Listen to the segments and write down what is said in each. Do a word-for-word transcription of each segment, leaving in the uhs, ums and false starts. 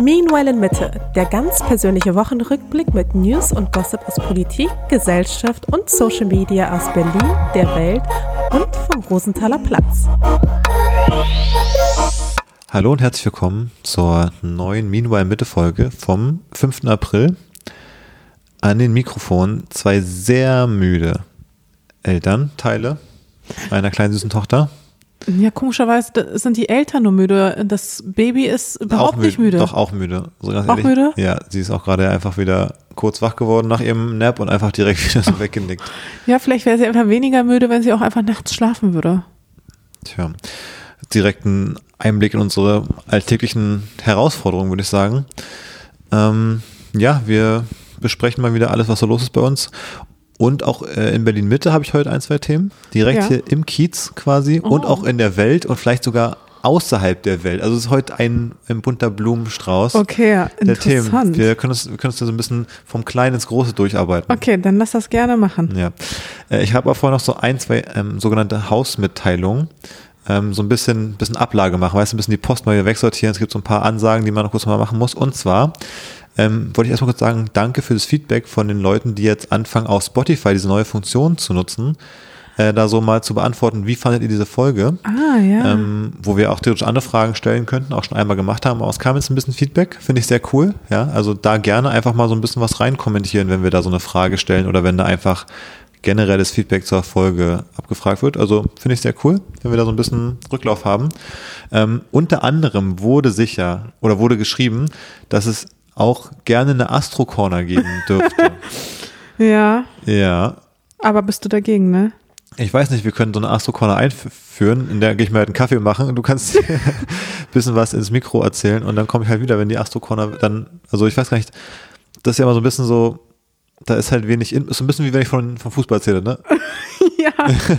Meanwhile in Mitte, der ganz persönliche Wochenrückblick mit News und Gossip aus Politik, Gesellschaft und Social Media aus Berlin, der Welt und vom Rosenthaler Platz. Hallo und herzlich willkommen zur neuen Meanwhile in Mitte Folge vom fünften April. An den Mikrofonen zwei sehr müde Elternteile meiner kleinen süßen Tochter. Ja, komischerweise sind die Eltern nur müde. Das Baby ist überhaupt müde, nicht müde. Doch, auch müde. So ganz auch ehrlich. müde? Ja, sie ist auch gerade einfach wieder kurz wach geworden nach ihrem Nap und einfach direkt wieder so weggenickt. Ja, vielleicht wäre sie einfach weniger müde, wenn sie auch einfach nachts schlafen würde. Tja, direkt ein Einblick in unsere alltäglichen Herausforderungen, würde ich sagen. Ähm, ja, wir besprechen mal wieder alles, was so los ist bei uns. Und auch äh, in Berlin-Mitte habe ich heute ein, zwei Themen. Direkt ja. Hier im Kiez quasi oh. und auch in der Welt und vielleicht sogar außerhalb der Welt. Also es ist heute ein, ein bunter Blumenstrauß. Okay, ja, der interessant. Themen. Wir können uns, wir können uns da so ein bisschen vom Kleinen ins Große durcharbeiten. Okay, dann lass das gerne machen. Ja, äh, ich habe aber vorher noch so ein, zwei ähm, sogenannte Hausmitteilungen. Ähm, so ein bisschen, bisschen Ablage machen, weißt du, ein bisschen die Post mal wieder wegsortieren. Es gibt so ein paar Ansagen, die man noch kurz mal machen muss. Und zwar Ähm, wollte ich erstmal kurz sagen, danke für das Feedback von den Leuten, die jetzt anfangen, auf Spotify diese neue Funktion zu nutzen, äh, da so mal zu beantworten, wie fandet ihr diese Folge? Ah, ja. Ähm, wo wir auch theoretisch andere Fragen stellen könnten, auch schon einmal gemacht haben, aber es kam jetzt ein bisschen Feedback, finde ich sehr cool, ja, also da gerne einfach mal so ein bisschen was rein kommentieren, wenn wir da so eine Frage stellen oder wenn da einfach generelles Feedback zur Folge abgefragt wird, also finde ich sehr cool, wenn wir da so ein bisschen Rücklauf haben. Ähm, unter anderem wurde sicher oder wurde geschrieben, dass es auch gerne eine Astro-Corner geben dürfte. Ja. Ja. Aber bist du dagegen, ne? Ich weiß nicht, wir können so eine Astro-Corner einführen, in der gehe ich mir halt einen Kaffee machen und du kannst ein bisschen was ins Mikro erzählen und dann komme ich halt wieder, wenn die Astro-Corner dann, also ich weiß gar nicht, das ist ja immer so ein bisschen so, da ist halt wenig, ist so ein bisschen wie wenn ich von, von Fußball erzähle, ne? Ja.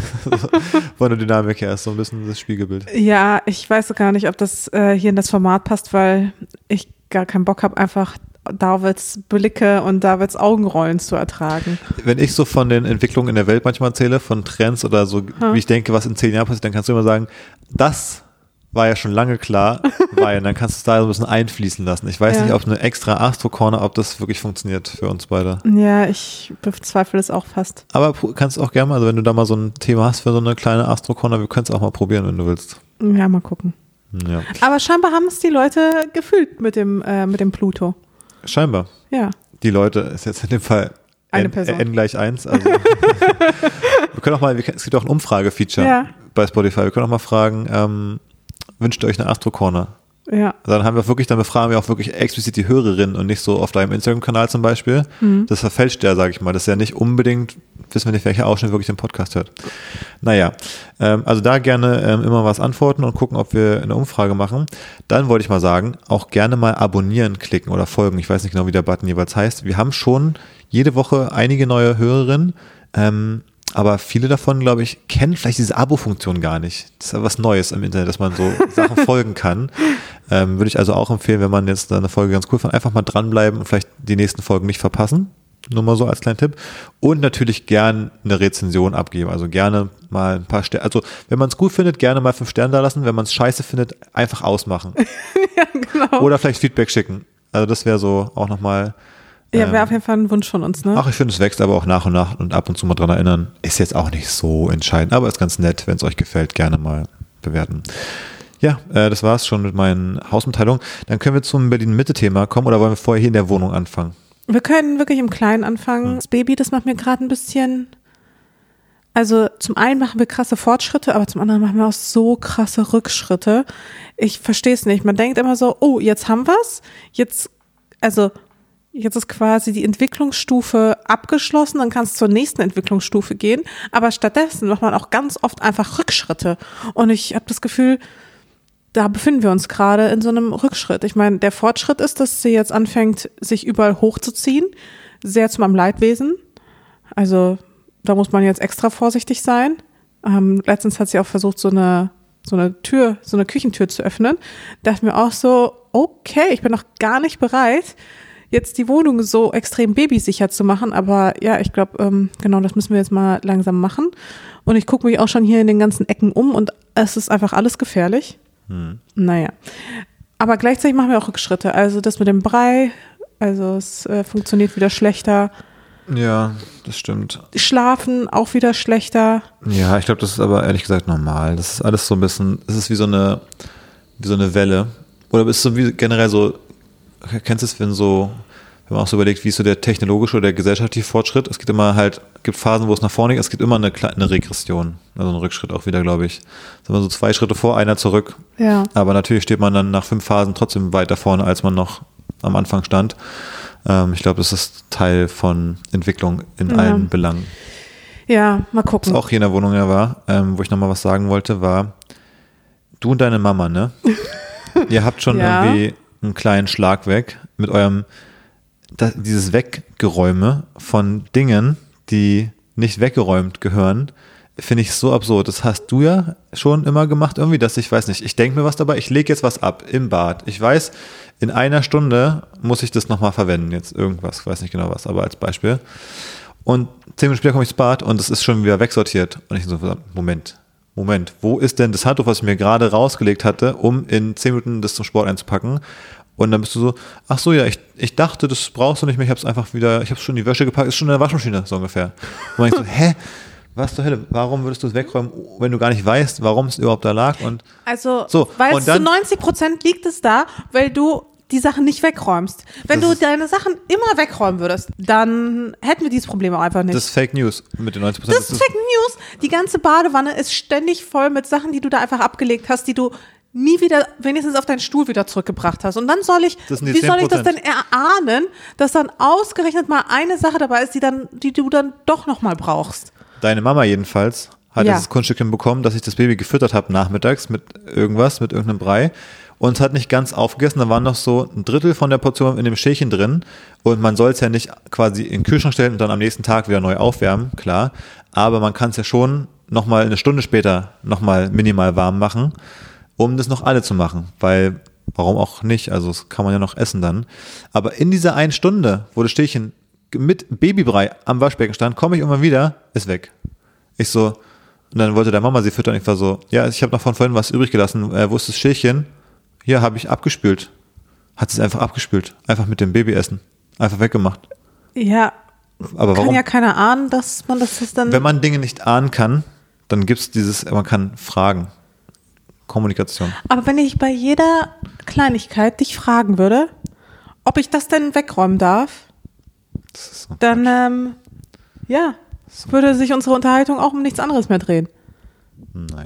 Von der Dynamik her ist so ein bisschen das Spiegelbild. Ja, ich weiß gar nicht, ob das äh, hier in das Format passt, weil ich gar keinen Bock habe, einfach Davids Blicke und Davids Augenrollen zu ertragen. Wenn ich so von den Entwicklungen in der Welt manchmal erzähle, von Trends oder so, hm. wie ich denke, was in zehn Jahren passiert, dann kannst du immer sagen, das war ja schon lange klar, weil dann kannst du es da so ein bisschen einfließen lassen. Ich weiß ja. nicht, ob eine extra Astro-Corner, ob das wirklich funktioniert für uns beide. Ja, ich bezweifle es auch fast. Aber kannst du auch gerne mal, also wenn du da mal so ein Thema hast für so eine kleine Astro-Corner, wir können es auch mal probieren, wenn du willst. Ja, mal gucken. Ja. Aber scheinbar haben es die Leute gefühlt mit dem, äh, mit dem Pluto. Scheinbar. Ja. Die Leute ist jetzt in dem Fall eine N, Person. N gleich eins. Also wir können auch mal, wir, es gibt auch ein Umfrage-Feature ja. bei Spotify. Wir können auch mal fragen, ähm, wünscht ihr euch eine Astro-Corner? Ja. Dann haben wir wirklich, dann befragen wir auch wirklich explizit die Hörerinnen und nicht so auf deinem Instagram-Kanal zum Beispiel. Mhm. Das verfälscht ja, sage ich mal. Das ist ja nicht unbedingt, wissen wir nicht, welcher Ausschnitt wirklich den Podcast hört. Naja, ähm, also da gerne ähm, immer was antworten und gucken, ob wir eine Umfrage machen. Dann wollte ich mal sagen, auch gerne mal abonnieren klicken oder folgen. Ich weiß nicht genau, wie der Button jeweils heißt. Wir haben schon jede Woche einige neue Hörerinnen, ähm, aber viele davon, glaube ich, kennen vielleicht diese Abo-Funktion gar nicht. Das ist ja was Neues im Internet, dass man so Sachen folgen kann. Ähm, würde ich also auch empfehlen, wenn man jetzt eine Folge ganz cool fand, einfach mal dranbleiben und vielleicht die nächsten Folgen nicht verpassen. Nur mal so als kleinen Tipp. Und natürlich gern eine Rezension abgeben. Also gerne mal ein paar Sterne. Also wenn man es gut findet, gerne mal fünf Sterne da lassen. Wenn man es scheiße findet, einfach ausmachen. Ja, genau. Oder vielleicht Feedback schicken. Also das wäre so auch nochmal... Ja, wäre auf jeden Fall ein Wunsch von uns, ne? Ach, ich finde, es wächst aber auch nach und nach und ab und zu mal dran erinnern. Ist jetzt auch nicht so entscheidend, aber ist ganz nett, wenn es euch gefällt, gerne mal bewerten. Ja, äh, das war's schon mit meinen Hausmitteilungen. Dann können wir zum Berlin-Mitte-Thema kommen oder wollen wir vorher hier in der Wohnung anfangen? Wir können wirklich im Kleinen anfangen. Hm. Das Baby, das macht mir gerade ein bisschen, also zum einen machen wir krasse Fortschritte, aber zum anderen machen wir auch so krasse Rückschritte. Ich verstehe es nicht. Man denkt immer so, oh, jetzt haben wir's, jetzt, also Jetzt ist quasi die Entwicklungsstufe abgeschlossen, dann kann es zur nächsten Entwicklungsstufe gehen, aber stattdessen macht man auch ganz oft einfach Rückschritte und ich habe das Gefühl, da befinden wir uns gerade in so einem Rückschritt. Ich meine, der Fortschritt ist, dass sie jetzt anfängt, sich überall hochzuziehen, sehr zu meinem Leidwesen, also da muss man jetzt extra vorsichtig sein. Ähm, letztens hat sie auch versucht, so eine so eine Tür, so eine Küchentür zu öffnen, dachte mir auch so, okay, ich bin noch gar nicht bereit, jetzt die Wohnung so extrem babysicher zu machen, aber ja, ich glaube, ähm, genau, das müssen wir jetzt mal langsam machen. Und ich gucke mich auch schon hier in den ganzen Ecken um und es ist einfach alles gefährlich. Hm. Naja, aber gleichzeitig machen wir auch Rückschritte. Also das mit dem Brei, also es äh, funktioniert wieder schlechter. Ja, das stimmt. Schlafen auch wieder schlechter. Ja, ich glaube, das ist aber ehrlich gesagt normal. Das ist alles so ein bisschen, es ist wie so eine, wie so eine Welle. Oder ist es so wie generell so, kennst du es, wenn so, wenn man auch so überlegt, wie ist so der technologische oder der gesellschaftliche Fortschritt? Es gibt immer halt, gibt Phasen, wo es nach vorne geht, es gibt immer eine kleine Regression, also einen Rückschritt auch wieder, glaube ich. Sagen wir so zwei Schritte vor, einer zurück. Ja. Aber natürlich steht man dann nach fünf Phasen trotzdem weiter vorne, als man noch am Anfang stand. Ähm, ich glaube, das ist Teil von Entwicklung in Ja. allen Belangen. Ja, mal gucken. Was auch hier in der Wohnung ja war, ähm, wo ich nochmal was sagen wollte, war, du und deine Mama, ne? Ihr habt schon Ja. irgendwie einen kleinen Schlag weg mit eurem, das, dieses Weggeräume von Dingen, die nicht weggeräumt gehören, finde ich so absurd. Das hast du ja schon immer gemacht irgendwie, dass ich weiß nicht, ich denke mir was dabei, ich lege jetzt was ab im Bad. Ich weiß, in einer Stunde muss ich das nochmal verwenden, jetzt irgendwas, ich weiß nicht genau was, aber als Beispiel. Und zehn Minuten später komme ich ins Bad und es ist schon wieder wegsortiert. Und ich so, Moment, Moment, wo ist denn das Handtuch, was ich mir gerade rausgelegt hatte, um in zehn Minuten das zum Sport einzupacken? Und dann bist du so, ach so, ja, ich, ich dachte, das brauchst du nicht mehr, ich habe es einfach wieder, ich habe es schon in die Wäsche gepackt, ist schon in der Waschmaschine, so ungefähr. Und ich so, hä? Was zur Hölle? Warum würdest du es wegräumen, wenn du gar nicht weißt, warum es überhaupt da lag? Und Also, so, weil und es zu dann- neunzig Prozent liegt es da, weil du die Sachen nicht wegräumst. Wenn Das du ist- deine Sachen immer wegräumen würdest, dann hätten wir dieses Problem auch einfach nicht. das ist Fake News mit den neunzig Prozent. Das ist Fake News. Die ganze Badewanne ist ständig voll mit Sachen, die du da einfach abgelegt hast, die du nie wieder, wenigstens auf deinen Stuhl wieder zurückgebracht hast. Und dann soll ich, Das sind die wie soll ich das zehn denn erahnen, dass dann ausgerechnet mal eine Sache dabei ist, die dann, die du dann doch nochmal brauchst? Deine Mama jedenfalls hat Ja. dieses Kunststückchen bekommen, dass ich das Baby gefüttert habe nachmittags mit irgendwas, mit irgendeinem Brei. Und es hat nicht ganz aufgegessen, da war noch so ein Drittel von der Portion in dem Schälchen drin. Und man soll es ja nicht quasi in den Kühlschrank stellen und dann am nächsten Tag wieder neu aufwärmen, klar. Aber man kann es ja schon nochmal eine Stunde später nochmal minimal warm machen, um das noch alle zu machen. Weil, warum auch nicht? Also das kann man ja noch essen dann. Aber in dieser einen Stunde, wo das Stäbchen mit Babybrei am Waschbecken stand, komme ich irgendwann wieder, ist weg. Ich so, und dann wollte der Mama sie füttern. Ich war so, ja, ich habe noch von vorhin was übrig gelassen. Äh, wo ist das Schälchen? Hier, habe ich abgespült. Hat sie es einfach abgespült. Einfach mit dem Babyessen. Einfach weggemacht. Ja, Aber kann warum? ja keiner ahnen, dass man das ist dann. Wenn man Dinge nicht ahnen kann, dann gibt es dieses, man kann fragen. Kommunikation. Aber wenn ich bei jeder Kleinigkeit dich fragen würde, ob ich das denn wegräumen darf, Das ist so. dann ähm, ja, würde sich unsere Unterhaltung auch um nichts anderes mehr drehen. Naja.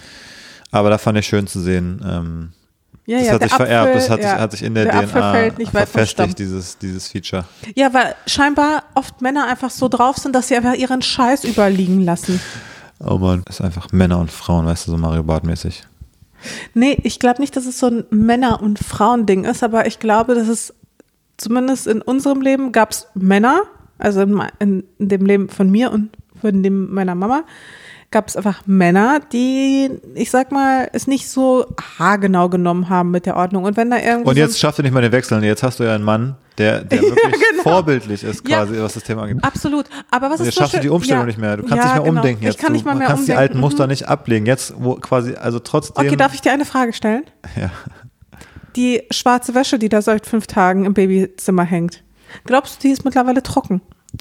Aber da fand ich schön zu sehen, ähm, Ja, das ja, hat der sich vererbt, Apfel, das hat, ja, sich, hat sich in der, der Apfel D N A fällt nicht weit vom Stamm. verfestigt, dieses, dieses Feature. Ja, weil scheinbar oft Männer einfach so drauf sind, dass sie einfach ihren Scheiß überliegen lassen. Oh Mann, ist einfach Männer und Frauen, weißt du, so Mario Bart-mäßig. Nee, ich glaube nicht, dass es so ein Männer- und Frauending ist, aber ich glaube, dass es zumindest in unserem Leben gab es Männer, also in, in, in dem Leben von mir und von dem meiner Mama, gab es einfach Männer, die, ich sag mal, es nicht so haargenau genommen haben mit der Ordnung. Und wenn da irgendwie Und jetzt so schaffst du nicht mal den Wechsel. Und jetzt hast du ja einen Mann, der, der wirklich genau. vorbildlich ist, Ja. quasi, was das Thema angeht. absolut, aber was Und ist jetzt so schaffst du schön- die Umstellung ja. nicht mehr. Du kannst Ja, nicht mehr genau. umdenken jetzt. Ich kann nicht mal du mehr kannst die umdenken. alten Muster Mhm. nicht ablegen. Jetzt, wo quasi, also trotzdem. Okay, darf ich dir eine Frage stellen? Ja. Die schwarze Wäsche, die da seit fünf Tagen im Babyzimmer hängt, glaubst du, die ist mittlerweile trocken?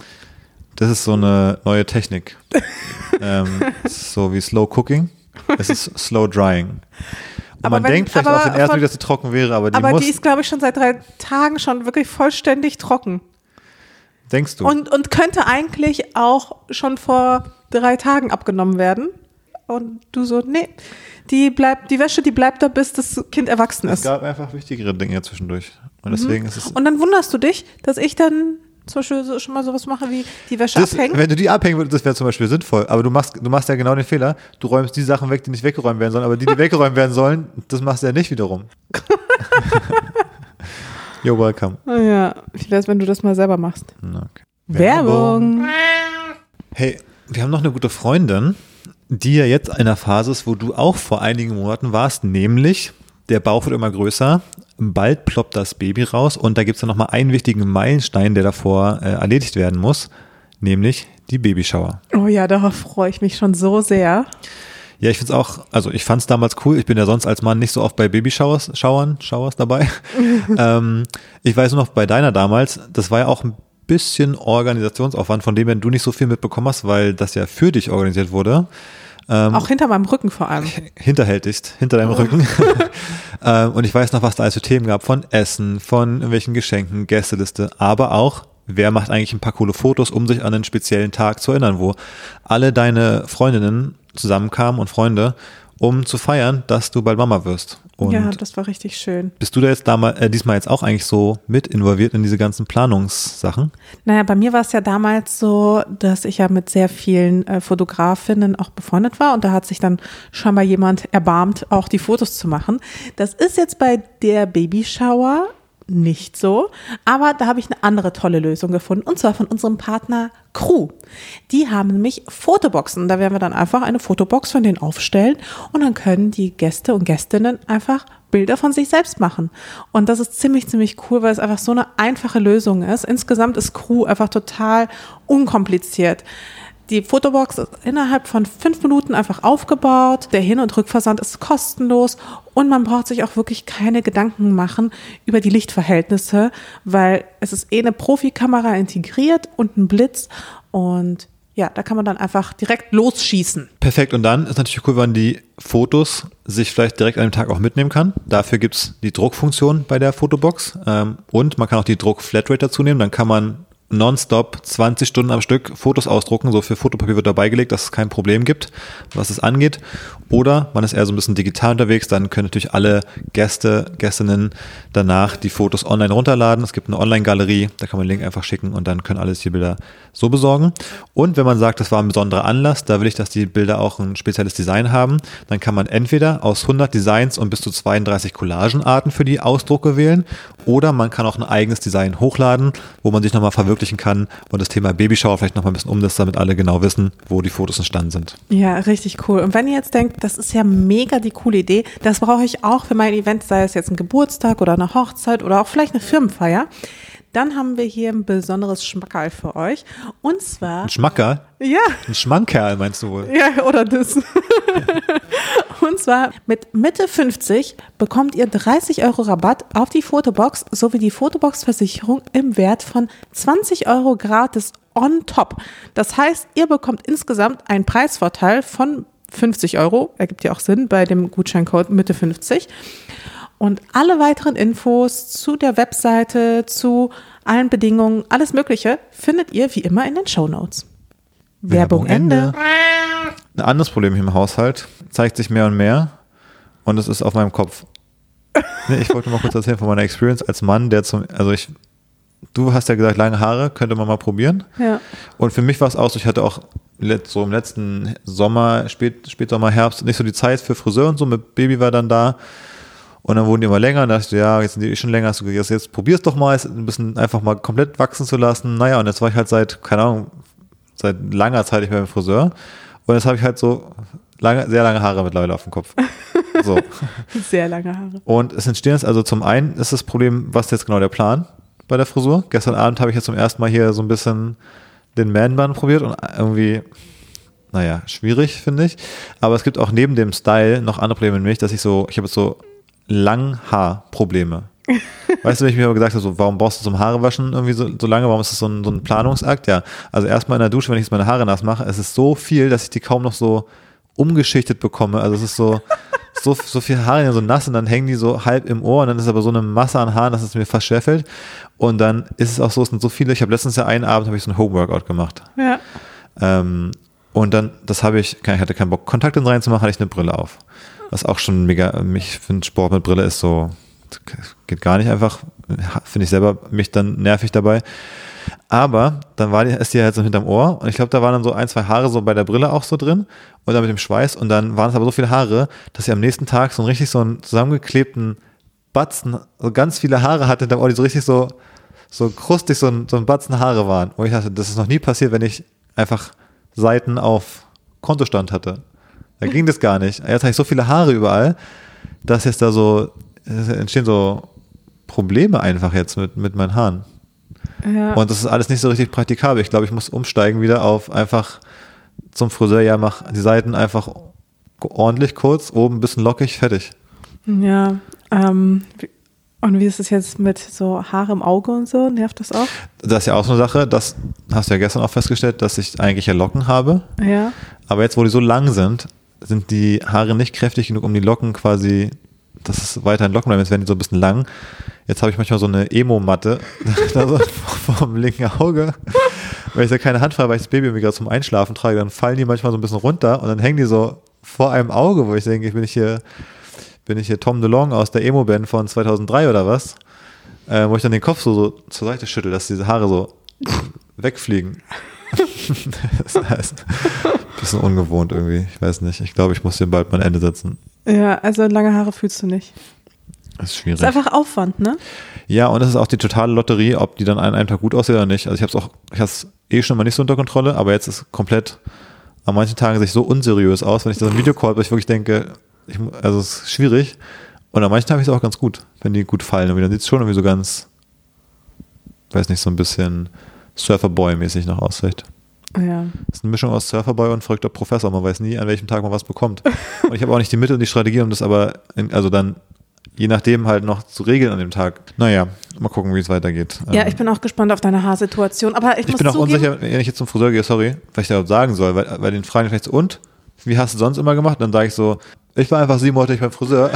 Das ist so eine neue Technik. ähm, es ist so wie Slow Cooking. Es ist Slow Drying. Und Aber man wenn- denkt vielleicht aber auf den ersten von- Blick, dass sie trocken wäre, aber die Aber muss, die ist, glaube ich, schon seit drei Tagen schon wirklich vollständig trocken. denkst du. Und, und könnte eigentlich auch schon vor drei Tagen abgenommen werden. Und du so, nee, die bleibt, die Wäsche, die bleibt da, bis das Kind erwachsen es ist. gab einfach wichtigere Dinge zwischendurch. Und deswegen ist es. Und dann wunderst du dich, dass ich dann zum Beispiel so, schon mal sowas mache, wie die Wäsche Das, abhängen. wenn du die abhängen würdest, das wäre zum Beispiel sinnvoll. Aber du machst, du machst ja genau den Fehler. Du räumst die Sachen weg, die nicht weggeräumt werden sollen. Aber die, die weggeräumt werden sollen, das machst du ja nicht wiederum. You're welcome. Ah ja, wie wär's, wenn du das mal selber machst? Okay. Werbung. Hey, wir haben noch eine gute Freundin, die ja jetzt in einer Phase ist, wo du auch vor einigen Monaten warst, nämlich der Bauch wird immer größer, bald ploppt das Baby raus und da gibt es dann nochmal einen wichtigen Meilenstein, der davor äh, erledigt werden muss, nämlich die Babyshower. Oh ja, darauf freue ich mich schon so sehr. Ja, ich finde es auch, also ich fand es damals cool. Ich bin ja sonst als Mann nicht so oft bei Babyshowers Schauern, Showers dabei. ähm, ich weiß nur noch bei deiner damals, das war ja auch ein bisschen Organisationsaufwand, von dem her du nicht so viel mitbekommen hast, weil das ja für dich organisiert wurde. Ähm, auch hinter meinem Rücken vor allem. Hinterhältigst, hinter deinem oh. Rücken. ähm, und ich weiß noch, was da alles für Themen gab, von Essen, von irgendwelchen Geschenken, Gästeliste, aber auch, wer macht eigentlich ein paar coole Fotos, um sich an einen speziellen Tag zu erinnern, wo alle deine Freundinnen zusammenkamen und Freunde, um zu feiern, dass du bald Mama wirst. Und ja, das war richtig schön. Bist du da jetzt damals, äh, diesmal jetzt auch eigentlich so mit involviert in diese ganzen Planungssachen? Naja, bei mir war es ja damals so, dass ich ja mit sehr vielen äh, Fotografinnen auch befreundet war und da hat sich dann schon mal jemand erbarmt, auch die Fotos zu machen. Das ist jetzt bei der Babyshower nicht so, aber da habe ich eine andere tolle Lösung gefunden und zwar von unserem Partner Crew. Die haben nämlich Fotoboxen. Da werden wir dann einfach eine Fotobox von denen aufstellen und dann können die Gäste und Gästinnen einfach Bilder von sich selbst machen. Und das ist ziemlich, ziemlich cool, weil es einfach so eine einfache Lösung ist. Insgesamt ist Crew einfach total unkompliziert. Die Fotobox ist innerhalb von fünf Minuten einfach aufgebaut. Der Hin- und Rückversand ist kostenlos und man braucht sich auch wirklich keine Gedanken machen über die Lichtverhältnisse, weil es ist eh eine Profikamera integriert und ein Blitz und ja, da kann man dann einfach direkt losschießen. Perfekt. Und dann ist natürlich cool, wenn man die Fotos sich vielleicht direkt an dem Tag auch mitnehmen kann. Dafür gibt es die Druckfunktion bei der Fotobox ähm, und man kann auch die Druck-Flatrate dazu nehmen. Dann kann man nonstop zwanzig Stunden am Stück Fotos ausdrucken. So viel Fotopapier wird dabei gelegt, dass es kein Problem gibt, was es angeht. Oder man ist eher so ein bisschen digital unterwegs, dann können natürlich alle Gäste, Gästinnen danach die Fotos online runterladen. Es gibt eine Online-Galerie, da kann man den Link einfach schicken und dann können alle die Bilder so besorgen. Und wenn man sagt, das war ein besonderer Anlass, da will ich, dass die Bilder auch ein spezielles Design haben, dann kann man entweder aus hundert Designs und bis zu zweiunddreißig Collagenarten für die Ausdrucke wählen oder man kann auch ein eigenes Design hochladen, wo man sich nochmal verwirklichen kann und das Thema Babyshower vielleicht nochmal ein bisschen umsetzt, damit alle genau wissen, wo die Fotos entstanden sind. Ja, richtig cool. Und wenn ihr jetzt denkt, das ist ja mega die coole Idee, das brauche ich auch für mein Event, sei es jetzt ein Geburtstag oder eine Hochzeit oder auch vielleicht eine Firmenfeier, dann haben wir hier ein besonderes Schmackerl für euch. Und zwar... Ein Schmackerl? Ja. Ein Schmankerl meinst du wohl? Ja, oder das. Und zwar mit Mitte fünfzig bekommt ihr dreißig Euro Rabatt auf die Fotobox sowie die Fotobox-Versicherung im Wert von zwanzig Euro gratis on top. Das heißt, ihr bekommt insgesamt einen Preisvorteil von fünfzig Euro. Ergibt ja auch Sinn bei dem Gutscheincode Mitte fünfzig. Und alle weiteren Infos zu der Webseite, zu allen Bedingungen, alles Mögliche, findet ihr wie immer in den Shownotes. Werbung, Werbung Ende. Ein anderes Problem hier im Haushalt zeigt sich mehr und mehr und es ist auf meinem Kopf. Nee, ich wollte mal kurz erzählen von meiner Experience als Mann, der zum, also ich, du hast ja gesagt, lange Haare, könnte man mal probieren. Ja. Und für mich war es auch so, ich hatte auch so im letzten Sommer, Spät, Spätsommer, Herbst nicht so die Zeit für Friseur und so, mit Baby war dann da. Und dann wurden die immer länger und da dachte ich, ja, jetzt sind die schon länger, hast du gesagt, jetzt probier's doch mal, ein bisschen einfach mal komplett wachsen zu lassen. Naja, und jetzt war ich halt seit, keine Ahnung, seit langer Zeit nicht mehr beim Friseur. Und jetzt habe ich halt so lange, sehr lange Haare mittlerweile auf dem Kopf. So. Sehr lange Haare. Und es entstehen jetzt, also zum einen ist das Problem, was ist jetzt genau der Plan bei der Frisur? Gestern Abend habe ich jetzt zum ersten Mal hier so ein bisschen den Man-Bun probiert und irgendwie, naja, schwierig, finde ich. Aber es gibt auch neben dem Style noch andere Probleme, nämlich, dass ich so, ich habe jetzt so Langhaarprobleme. Weißt du, wenn ich mir aber gesagt habe, so, warum brauchst du zum Haare waschen irgendwie so, so lange, warum ist das so ein, so ein Planungsakt? Ja, also erstmal in der Dusche, wenn ich jetzt meine Haare nass mache, es ist so viel, dass ich die kaum noch so umgeschichtet bekomme. Also es ist so, so, so viel Haare so nass und dann hängen die so halb im Ohr und dann ist aber so eine Masse an Haaren, dass es mir fast schwerfällt. Und dann ist es auch so, es sind so viele, ich habe letztens ja einen Abend, habe ich so ein Home-Workout gemacht. Ja. Ähm, und dann, das habe ich, ich hatte keinen Bock, Kontaktlinsen reinzumachen, hatte ich eine Brille auf. Was auch schon mega, ich finde Sport mit Brille ist so, geht gar nicht einfach, finde ich selber mich dann nervig dabei. Aber dann war die, ist die halt so hinterm Ohr und ich glaube, da waren dann so ein, zwei Haare so bei der Brille auch so drin und dann mit dem Schweiß und dann waren es aber so viele Haare, dass ich am nächsten Tag so einen richtig so einen zusammengeklebten Batzen, so ganz viele Haare hatte hinterm Ohr, die so richtig so, so krustig so ein, so ein Batzen Haare waren. Und ich dachte, das ist noch nie passiert, wenn ich einfach Seiten auf Kontostand hatte. Da ging das gar nicht. Jetzt habe ich so viele Haare überall, dass jetzt da so, es entstehen so Probleme einfach jetzt mit, mit meinen Haaren. Ja. Und das ist alles nicht so richtig praktikabel. Ich glaube, ich muss umsteigen wieder auf einfach zum Friseur, ja, mach die Seiten einfach ordentlich kurz, oben ein bisschen lockig, fertig. Ja, ähm, und wie ist es jetzt mit so Haare im Auge und so? Nervt das auch? Das ist ja auch so eine Sache, das hast du ja gestern auch festgestellt, dass ich eigentlich ja Locken habe. Ja. Aber jetzt, wo die so lang sind, sind die Haare nicht kräftig genug, um die Locken quasi, dass es weiterhin Locken bleiben. Jetzt werden die so ein bisschen lang. Jetzt habe ich manchmal so eine Emo-Matte da so vom linken Auge. Weil ich da keine Hand frei, weil ich das Baby irgendwie gerade zum Einschlafen trage, dann fallen die manchmal so ein bisschen runter und dann hängen die so vor einem Auge, wo ich denke, ich bin ich hier, bin ich hier Tom DeLonge aus der Emo-Band von zweitausenddrei oder was? Äh, wo ich dann den Kopf so, so zur Seite schüttel, dass diese Haare so wegfliegen. Das heißt, ein bisschen ungewohnt irgendwie, ich weiß nicht. Ich glaube, ich muss hier bald mein Ende setzen. Ja, also lange Haare fühlst du nicht. Das ist schwierig. Das ist einfach Aufwand, ne? Ja, und das ist auch die totale Lotterie, ob die dann an einem Tag gut aussieht oder nicht. Also ich habe es auch, ich habe es eh schon mal nicht so unter Kontrolle, aber jetzt ist komplett, an manchen Tagen sehe ich so unseriös aus, wenn ich das im Video call, weil ich wirklich denke, ich, also es ist schwierig. Und an manchen Tagen ist es auch ganz gut, wenn die gut fallen. Und dann sieht es schon irgendwie so ganz, weiß nicht, so ein bisschen Surferboy-mäßig noch aus vielleicht. Ja. Das ist eine Mischung aus Surferboy und verrückter Professor. Man weiß nie, an welchem Tag man was bekommt. Und ich habe auch nicht die Mittel und die Strategie, um das aber, in, also dann je nachdem halt noch zu regeln an dem Tag. Naja, mal gucken, wie es weitergeht. Ja, ich bin auch gespannt auf deine Haarsituation. Aber ich, ich muss bin auch zugeben, unsicher, wenn ich jetzt zum Friseur gehe, sorry, was ich da überhaupt sagen soll, weil, weil den fragen vielleicht so, und? Wie hast du sonst immer gemacht? Dann sage ich so, ich war einfach sieben Monate nicht beim Friseur.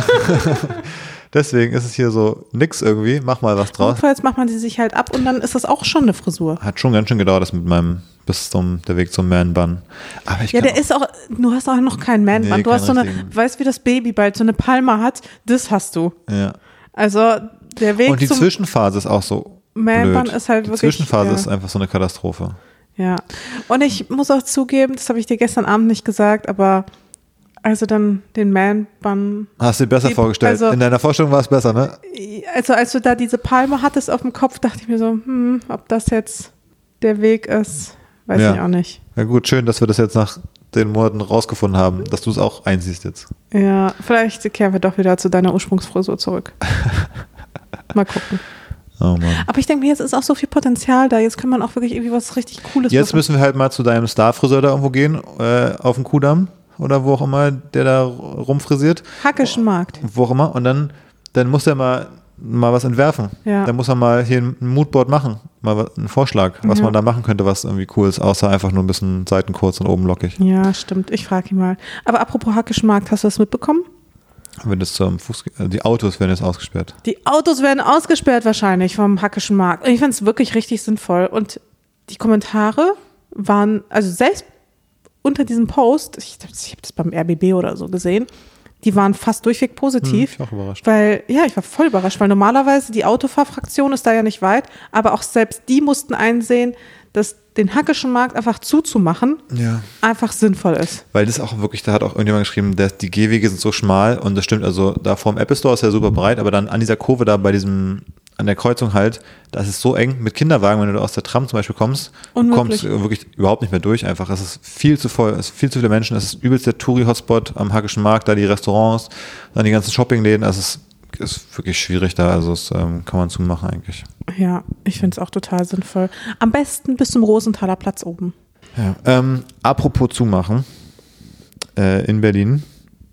Deswegen ist es hier so nix irgendwie, mach mal was draus. Notfalls macht man sie sich halt ab und dann ist das auch schon eine Frisur. Hat schon ganz schön gedauert, das mit meinem, bis zum, der Weg zum Man-Bun. Aber ich Ja, kann der ist auch, du hast auch noch keinen Man-Bun. Nee, du hast so keinen eine, richtigen. weißt wie das Baby bald so eine Palme hat, das hast du. ja. Also der Weg Und die zum Zwischenphase ist auch so Man-Bun blöd. ist halt die wirklich, Zwischenphase ja. ist einfach so eine Katastrophe. Ja, und ich muss auch zugeben, das habe ich dir gestern Abend nicht gesagt, aber also dann den Man-Bun, Hast du dir besser Die- vorgestellt? also- In deiner Vorstellung war es besser, ne? also als du da diese Palme hattest auf dem Kopf, dachte ich mir so, hm, ob das jetzt der Weg ist, weiß Ja. ich auch nicht. Ja gut, schön, dass wir das jetzt nach den Monaten rausgefunden haben, dass du es auch einsiehst jetzt. Ja, vielleicht kehren wir doch wieder zu deiner Ursprungsfrisur zurück. Mal gucken. Oh Mann. Aber ich denke mir, jetzt ist auch so viel Potenzial da, jetzt kann man auch wirklich irgendwie was richtig Cooles Jetzt machen. müssen wir halt mal zu deinem Star-Friseur da irgendwo gehen, äh, auf dem Kudamm oder wo auch immer, der da rumfrisiert, Hackischen Markt. wo auch immer. Und dann, dann muss der mal, mal was entwerfen. Ja. Dann muss er mal hier ein Moodboard machen, mal was- einen Vorschlag, was Ja. man da machen könnte, was irgendwie cool ist, außer einfach nur ein bisschen Seiten kurz und oben lockig. Ja, stimmt. Ich frage ihn mal. Aber apropos Hackischen Markt, hast du das mitbekommen? Wenn das zum Fuß, äh, die Autos werden jetzt ausgesperrt. Die Autos werden ausgesperrt wahrscheinlich vom Hackischen Markt. Und ich finde es wirklich richtig sinnvoll. Und die Kommentare waren, also selbst unter diesem Post, ich, ich habe das beim R B B oder so gesehen, die waren fast durchweg positiv. Hm, ich auch überrascht. Weil, ja, ich war voll überrascht, weil normalerweise die Autofahrfraktion ist da ja nicht weit, aber auch selbst die mussten einsehen, dass den Hackischen Markt einfach zuzumachen Ja. einfach sinnvoll ist. Weil das auch wirklich, da hat auch irgendjemand geschrieben, dass die Gehwege sind so schmal und das stimmt, also da vorm Apple Store ist ja super breit, aber dann an dieser Kurve da bei diesem, an der Kreuzung halt, da ist es so eng mit Kinderwagen, wenn du aus der Tram zum Beispiel kommst, du Unmöglich. kommst wirklich überhaupt nicht mehr durch einfach. Es ist viel zu voll, es sind viel zu viele Menschen, es ist übelst der Touri-Hotspot am Hackischen Markt, da die Restaurants, dann die ganzen Shoppingläden, also es ist, ist wirklich schwierig da, also das ähm, kann man zumachen eigentlich. Ja, ich finde es auch total sinnvoll. Am besten bis zum Rosenthaler Platz oben. Ja. Ähm, apropos zumachen, äh, in Berlin,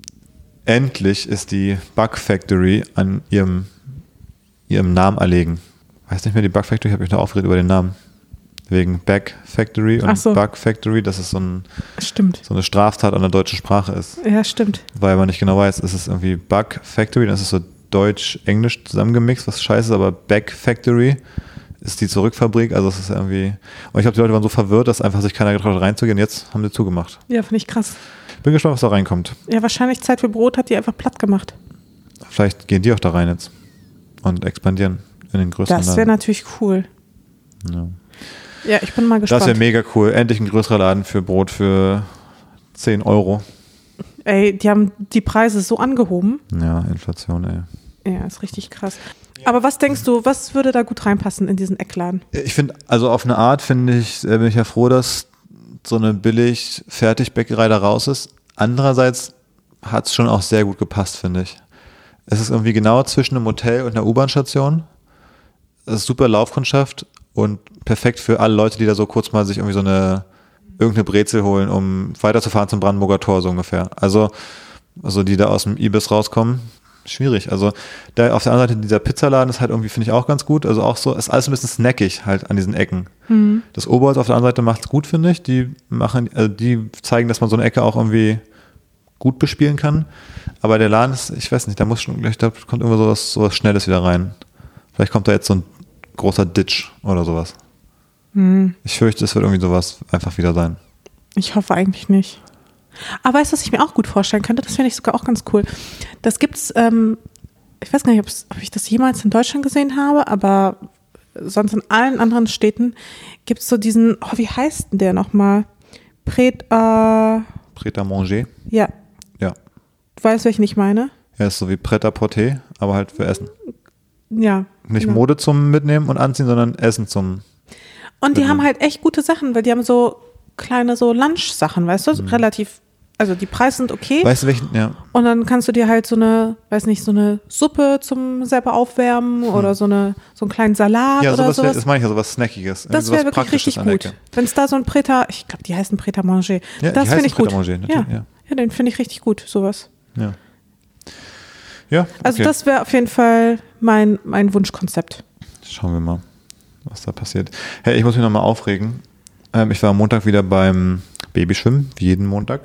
endlich ist die Bug Factory an ihrem, ihrem Namen erlegen. Weiß nicht mehr, die Bug Factory, ich habe mich noch aufgeregt über den Namen. Wegen Back Factory und Ach so. Bug Factory, dass es so, ein, Stimmt. so eine Straftat an der deutschen Sprache ist. Ja, stimmt. Weil man nicht genau weiß, ist es irgendwie Bug Factory, dann ist es so Deutsch-Englisch zusammengemixt, was scheiße ist, aber Back Factory ist die Zurückfabrik, also es ist irgendwie, und ich glaube, die Leute waren so verwirrt, dass einfach sich keiner getraut hat reinzugehen, jetzt haben sie zugemacht. Ja, finde ich krass. Bin gespannt, was da reinkommt. Ja, wahrscheinlich Zeit für Brot hat die einfach platt gemacht. Vielleicht gehen die auch da rein jetzt und expandieren in den größeren Das wäre Laden. natürlich cool. Ja. Ja, ich bin mal gespannt. Das wäre mega cool. Endlich ein größerer Laden für Brot für zehn Euro. Ey, die haben die Preise so angehoben. Ja, Inflation, ey. Ja, ist richtig krass. Aber was denkst du, was würde da gut reinpassen in diesen Eckladen? Ich finde, also auf eine Art finde ich, äh, bin ich ja froh, dass so eine billig Fertigbäckerei da raus ist. Andererseits hat es schon auch sehr gut gepasst, finde ich. Es ist irgendwie genau zwischen einem Hotel und einer U-Bahn-Station. Es ist super Laufkundschaft und perfekt für alle Leute, die da so kurz mal sich irgendwie so eine irgendeine Brezel holen, um weiterzufahren zum Brandenburger Tor, so ungefähr. Also also die da aus dem Ibis rauskommen, schwierig. Also da auf der anderen Seite dieser Pizzaladen ist halt irgendwie, finde ich auch ganz gut. Also auch so, ist alles ein bisschen snackig halt an diesen Ecken. Mhm. Das Oberholz auf der anderen Seite macht es gut, finde ich. Die machen, also die zeigen, dass man so eine Ecke auch irgendwie gut bespielen kann. Aber der Laden ist, ich weiß nicht, da muss schon, da kommt immer sowas, sowas Schnelles wieder rein. Vielleicht kommt da jetzt so ein großer Ditch oder sowas. Mhm. Ich fürchte, es wird irgendwie sowas einfach wieder sein. Ich hoffe eigentlich nicht. Aber weißt du, was ich mir auch gut vorstellen könnte? Das finde ich sogar auch ganz cool. Das gibt's, ähm, ich weiß gar nicht, ob ich das jemals in Deutschland gesehen habe, aber sonst in allen anderen Städten gibt es so diesen, oh, wie heißt denn der nochmal? Pret, äh, Pret à manger? Ja. Ja. Du weißt, welchen ich meine? Ja, ist so wie Pret à porter, aber halt für Essen. Ja. Nicht genau. Mode zum Mitnehmen und Anziehen, sondern Essen zum Und die Mitnehmen. haben halt echt gute Sachen, weil die haben so kleine so Lunch-Sachen, weißt du, mhm. relativ, also die Preise sind okay. Weißt du welchen, ja. Und dann kannst du dir halt so eine, weiß nicht, so eine Suppe zum selber aufwärmen hm. oder so eine so einen kleinen Salat ja, oder sowas. sowas. Wär, das meine ich ja, sowas Snackiges. Das wäre wirklich richtig gut. Wenn es da so ein Preta, ich glaube, die heißen Pret à manger. Ja, das finde ich gut. Manger, ja. Ja. ja, den finde ich richtig gut, sowas. Ja. Ja, okay. Also das wäre auf jeden Fall mein, mein Wunschkonzept. Schauen wir mal, was da passiert. Hey, ich muss mich nochmal aufregen. Ähm, ich war am Montag wieder beim Babyschwimmen, wie jeden Montag.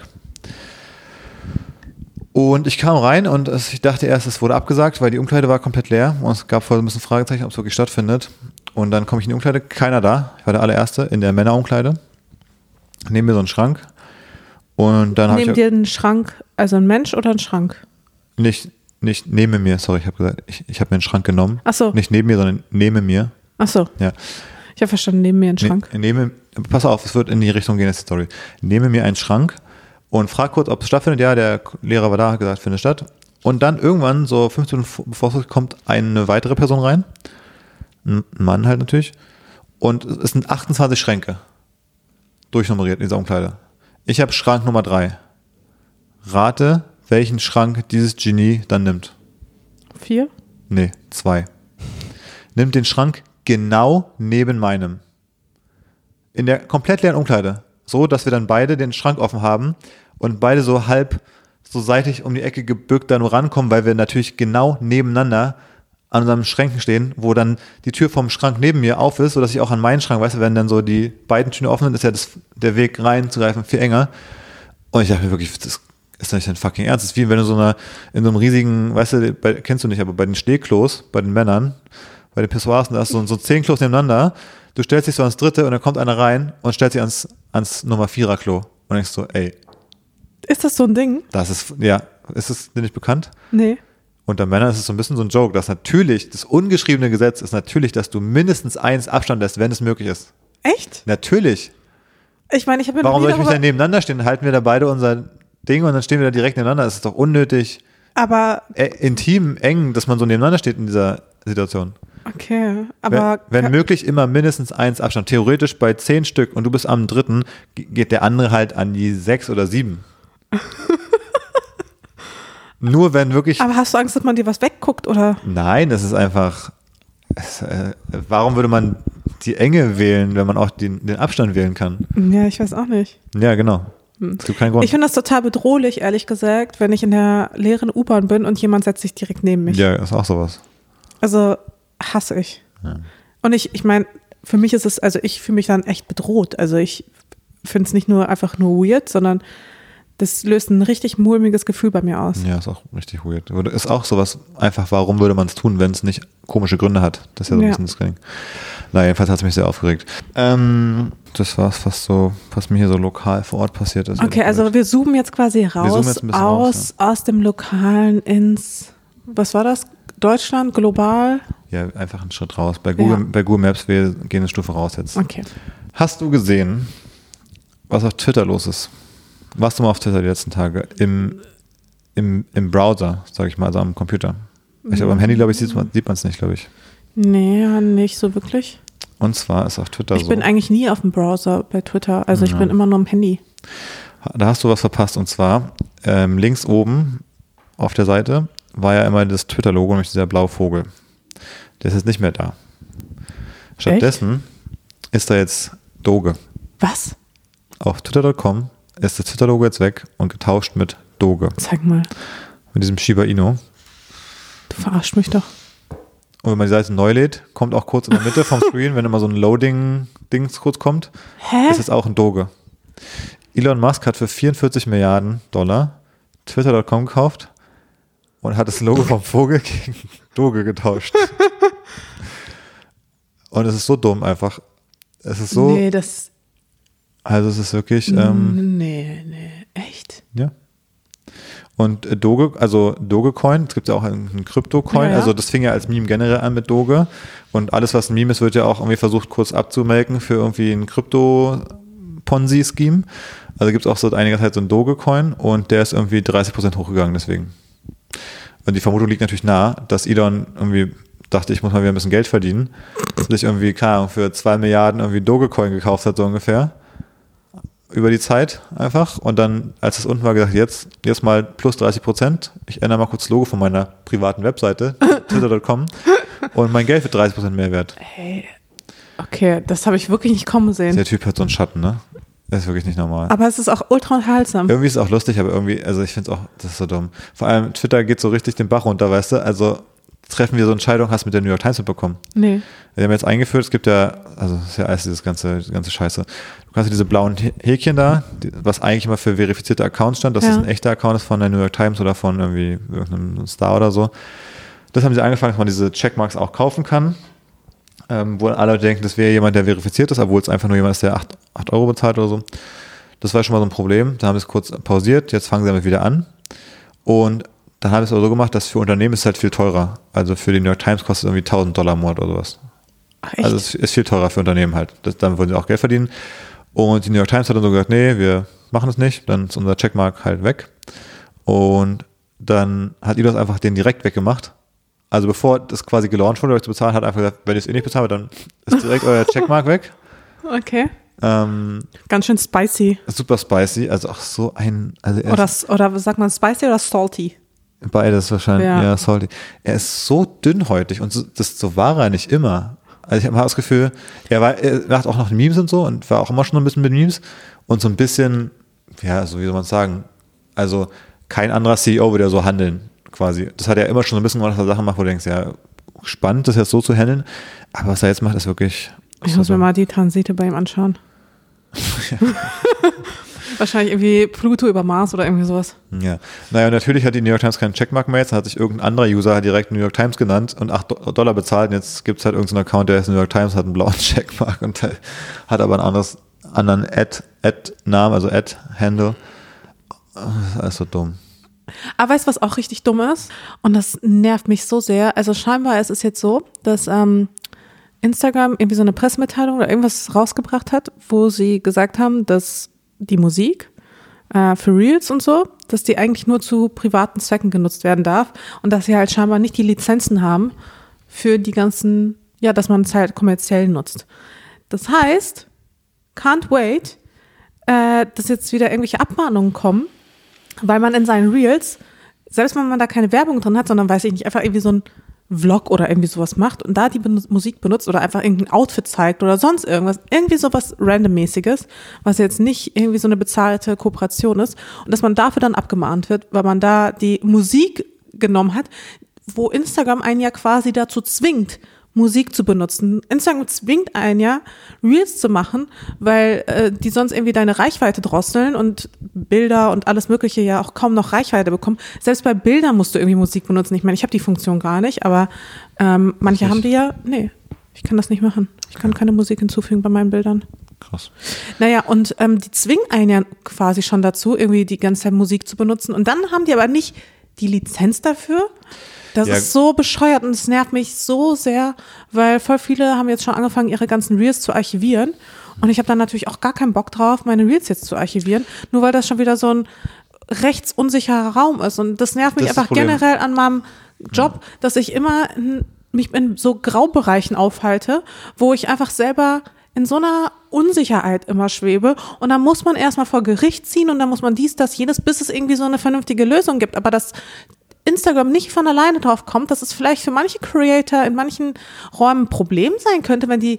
Und ich kam rein und es, ich dachte erst, es wurde abgesagt, weil die Umkleide war komplett leer und es gab vorher ein bisschen Fragezeichen, ob es wirklich stattfindet. Und dann komme ich in die Umkleide, keiner da. Ich war der allererste in der Männerumkleide. Neben mir so einen Schrank. Und dann habe ich... Neben dir einen Schrank, also ein Mensch oder ein Schrank? Nicht, nicht neben mir, sorry, ich habe gesagt, ich, ich habe mir einen Schrank genommen. Ach so. Nicht neben mir, sondern neben mir. Ach so. Ja. Ich habe verstanden, neben mir einen Schrank. Ne, nehme, pass auf, es wird in die Richtung gehen, ist die Story. Nehme mir einen Schrank und frag kurz, ob es stattfindet. Ja, der Lehrer war da, hat gesagt, findet statt. Und dann irgendwann, so fünf Minuten bevor es kommt, eine weitere Person rein. Ein Mann halt natürlich. Und es sind achtundzwanzig Schränke. Durchnummeriert in dieser Umkleide. Ich habe Schrank Nummer drei. Rate, welchen Schrank dieses Genie dann nimmt. Vier? Nee, zwei. Nimmt den Schrank genau neben meinem. In der komplett leeren Umkleide. So, dass wir dann beide den Schrank offen haben und beide so halb, so seitig um die Ecke gebückt da nur rankommen, weil wir natürlich genau nebeneinander an unseren Schränken stehen, wo dann die Tür vom Schrank neben mir auf ist, sodass ich auch an meinen Schrank, weißt du, wenn dann so die beiden Türen offen sind, ist ja das, der Weg reinzugreifen viel enger. Und ich dachte mir wirklich, das ist doch nicht dein fucking Ernst. Das ist wie wenn du so eine, in so einem riesigen, weißt du, bei, kennst du nicht, aber bei den Stehklos, bei den Männern, bei den Pissoirs, da hast du so, so zehn Klos nebeneinander, du stellst dich so ans dritte und dann kommt einer rein und stellt sich ans, ans Nummer vierer Klo. Und denkst so, ey. Ist das so ein Ding? Das ist, ja, ist es dir nicht bekannt? Nee. Unter Männern ist es so ein bisschen so ein Joke, dass natürlich, das ungeschriebene Gesetz ist natürlich, dass du mindestens eins Abstand lässt, wenn es möglich ist. Echt? Natürlich. Ich meine, ich habe ja Warum soll ich mich dann nebeneinander stehen? Halten wir da beide unser Ding und dann stehen wir da direkt nebeneinander. Das ist doch unnötig. Aber äh, intim, eng, dass man so nebeneinander steht in dieser Situation. Okay, aber Wenn, wenn möglich immer mindestens eins Abstand. Theoretisch bei zehn Stück und du bist am dritten, geht der andere halt an die sechs oder sieben. Nur wenn wirklich... Aber hast du Angst, dass man dir was wegguckt, oder? Nein, das ist einfach... Es, äh, warum würde man die Enge wählen, wenn man auch den, den Abstand wählen kann? Ja, ich weiß auch nicht. Ja, genau. Es gibt keinen Grund. Ich finde das total bedrohlich, ehrlich gesagt, wenn ich in der leeren U-Bahn bin und jemand setzt sich direkt neben mich. Ja, ist auch sowas. Also hasse ich. Ja. Und ich, ich meine, für mich ist es, also ich fühle mich dann echt bedroht. Also ich finde es nicht nur einfach nur weird, sondern das löst ein richtig mulmiges Gefühl bei mir aus. Ja, ist auch richtig weird. Ist auch sowas, einfach, warum würde man es tun, wenn es nicht komische Gründe hat? Das ist ja so ein ja. bisschen das Ding. Na, jedenfalls hat es mich sehr aufgeregt. Ähm, das war es fast so, was mir hier so lokal vor Ort passiert ist. Okay, also wir zoomen jetzt quasi raus, jetzt aus, raus ja. aus dem Lokalen ins, was war das? Deutschland, global? Ja, einfach einen Schritt raus. Bei Google, ja. bei Google Maps, wir gehen eine Stufe raus jetzt. Okay. Hast du gesehen, was auf Twitter los ist? Warst du mal auf Twitter die letzten Tage? Im, im, im Browser, sag ich mal, also am Computer. Ich glaube, am Handy, glaube ich, sieht man es nicht, glaube ich. Nee, nicht so wirklich. Und zwar ist auf Twitter ich so. Ich bin eigentlich nie auf dem Browser bei Twitter. Also ja. ich bin immer nur am Handy. Da hast du was verpasst. Und zwar ähm, links oben auf der Seite war ja immer das Twitter-Logo, nämlich dieser blaue Vogel. Der ist jetzt nicht mehr da. Stattdessen Echt? ist da jetzt Doge. Was? Auf twitter Punkt com ist das Twitter-Logo jetzt weg und getauscht mit Doge. Zeig mal. Mit diesem Shiba Inu. Du verarschst mich doch. Und wenn man die Seite neu lädt, kommt auch kurz in der Mitte vom Screen, wenn immer so ein Loading-Dings kurz kommt, Hä? ist es auch ein Doge. Elon Musk hat für vierundvierzig Milliarden Dollar Twitter Punkt com gekauft und hat das Logo vom Vogel gegen Doge getauscht. Und es ist so dumm einfach. Es ist so. Nee, das. Also es ist wirklich. Ähm, nee, nee, echt? Ja. Und äh, Doge, also Dogecoin, es gibt ja auch einen Krypto-Coin, ja, ja. also das fing ja als Meme generell an mit Doge und alles, was ein Meme ist, wird ja auch irgendwie versucht, kurz abzumelken für irgendwie ein Krypto-Ponzi-Scheme. Also gibt es auch seit einiger Zeit so einen Dogecoin und der ist irgendwie dreißig Prozent hochgegangen deswegen. Und die Vermutung liegt natürlich nahe, dass Elon irgendwie dachte, ich muss mal wieder ein bisschen Geld verdienen, sich irgendwie, keine Ahnung, für zwei Milliarden irgendwie Dogecoin gekauft hat, so ungefähr. Über die Zeit einfach. Und dann, als es unten war, gesagt, jetzt, jetzt mal plus dreißig Prozent. Ich ändere mal kurz das Logo von meiner privaten Webseite, twitter Punkt com, und mein Geld wird dreißig Prozent mehr wert. Hey. Okay, das habe ich wirklich nicht kommen sehen. Der Typ hat so einen Schatten, ne? Das ist wirklich nicht normal. Aber es ist auch ultra unterhaltsam. Irgendwie ist es auch lustig, aber irgendwie, also ich finde es auch, das ist so dumm. Vor allem Twitter geht so richtig den Bach runter, weißt du? Also treffen wir so Entscheidungen, hast du mit der New York Times mitbekommen? Nee. Die haben jetzt eingeführt, es gibt ja, also das ist ja alles dieses ganze, diese ganze Scheiße. Du kannst ja diese blauen Häkchen da, die, was eigentlich immer für verifizierte Accounts stand, dass ja. das ein echter Account ist von der New York Times oder von irgendwie irgendeinem Star oder so. Das haben sie angefangen, dass man diese Checkmarks auch kaufen kann, ähm, wo alle denken, das wäre jemand, der verifiziert ist, obwohl es einfach nur jemand ist, der acht Euro bezahlt oder so. Das war schon mal so ein Problem. Da haben sie es kurz pausiert, jetzt fangen sie damit wieder an. Und dann haben sie es aber so gemacht, dass für Unternehmen ist es halt viel teurer. Also für die New York Times kostet es irgendwie tausend Dollar im Monat oder sowas. Ach, echt? Also es ist viel teurer für Unternehmen halt. Das, dann wollen sie auch Geld verdienen. Und die New York Times hat dann so gesagt, nee, wir machen es nicht. Dann ist unser Checkmark halt weg. Und dann hat Elon einfach den direkt weggemacht. Also bevor das quasi gelauncht wurde, euch zu bezahlen, hat einfach gesagt, wenn ihr es eh nicht bezahlt, dann ist direkt euer Checkmark weg. Okay. Ähm, Ganz schön spicy. super spicy. Also auch so ein... Also er Oder, ist, oder sagt man spicy oder salty? Beides wahrscheinlich, ja, Ja. salty. Er ist so dünnhäutig und so, das so war er nicht immer. Also ich habe das Gefühl, er war, er macht auch noch Memes und so und war auch immer schon ein bisschen mit Memes und so ein bisschen, ja, so wie soll man es sagen, also kein anderer C E O würde ja so handeln, quasi. Das hat er immer schon so ein bisschen gemacht, dass er Sachen macht, wo du denkst, ja, spannend, das jetzt so zu handeln, aber was er jetzt macht, ist wirklich... Ich so muss mir dumm. mal die Transite bei ihm anschauen. Wahrscheinlich irgendwie Pluto über Mars oder irgendwie sowas. Ja, naja, natürlich hat die New York Times keinen Checkmark mehr, jetzt hat sich irgendein anderer User direkt New York Times genannt und acht Dollar bezahlt und jetzt gibt es halt irgendeinen Account, der ist New York Times, hat einen blauen Checkmark und hat aber einen anderes, anderen Ad, Ad-Namen, also Ad-Handle. Das ist alles so dumm. Aber weißt du, was auch richtig dumm ist? Und das nervt mich so sehr. Also scheinbar ist es jetzt so, dass ähm, Instagram irgendwie so eine Pressemitteilung oder irgendwas rausgebracht hat, wo sie gesagt haben, dass die Musik äh, für Reels und so, dass die eigentlich nur zu privaten Zwecken genutzt werden darf und dass sie halt scheinbar nicht die Lizenzen haben für die ganzen, ja, dass man es halt kommerziell nutzt. Das heißt, can't wait, äh, dass jetzt wieder irgendwelche Abmahnungen kommen, weil man in seinen Reels, selbst wenn man da keine Werbung drin hat, sondern weiß ich nicht, einfach irgendwie so ein Vlog oder irgendwie sowas macht und da die Benut- Musik benutzt oder einfach irgendein Outfit zeigt oder sonst irgendwas, irgendwie sowas Randommäßiges, was jetzt nicht irgendwie so eine bezahlte Kooperation ist und dass man dafür dann abgemahnt wird, weil man da die Musik genommen hat, wo Instagram einen ja quasi dazu zwingt, Musik zu benutzen. Instagram zwingt einen ja, Reels zu machen, weil äh, die sonst irgendwie deine Reichweite drosseln und Bilder und alles Mögliche ja auch kaum noch Reichweite bekommen. Selbst bei Bildern musst du irgendwie Musik benutzen. Ich meine, ich habe die Funktion gar nicht, aber ähm, manche Nicht. haben die ja, nee, ich kann das nicht machen. Ich kann keine Musik hinzufügen bei meinen Bildern. Krass. Naja, und ähm, die zwingen einen ja quasi schon dazu, irgendwie die ganze Zeit Musik zu benutzen. Und dann haben die aber nicht die Lizenz dafür. Das Ja. ist so bescheuert und es nervt mich so sehr, weil voll viele haben jetzt schon angefangen, ihre ganzen Reels zu archivieren. Und ich habe dann natürlich auch gar keinen Bock drauf, meine Reels jetzt zu archivieren, nur weil das schon wieder so ein rechtsunsicherer Raum ist. Und das nervt mich Das ist das einfach Problem. generell an meinem Job, dass ich immer in, mich in so Graubereichen aufhalte, wo ich einfach selber in so einer Unsicherheit immer schwebe und dann muss man erstmal vor Gericht ziehen und dann muss man dies, das, jenes, bis es irgendwie so eine vernünftige Lösung gibt. Aber das Instagram nicht von alleine drauf kommt, dass es vielleicht für manche Creator in manchen Räumen ein Problem sein könnte, wenn die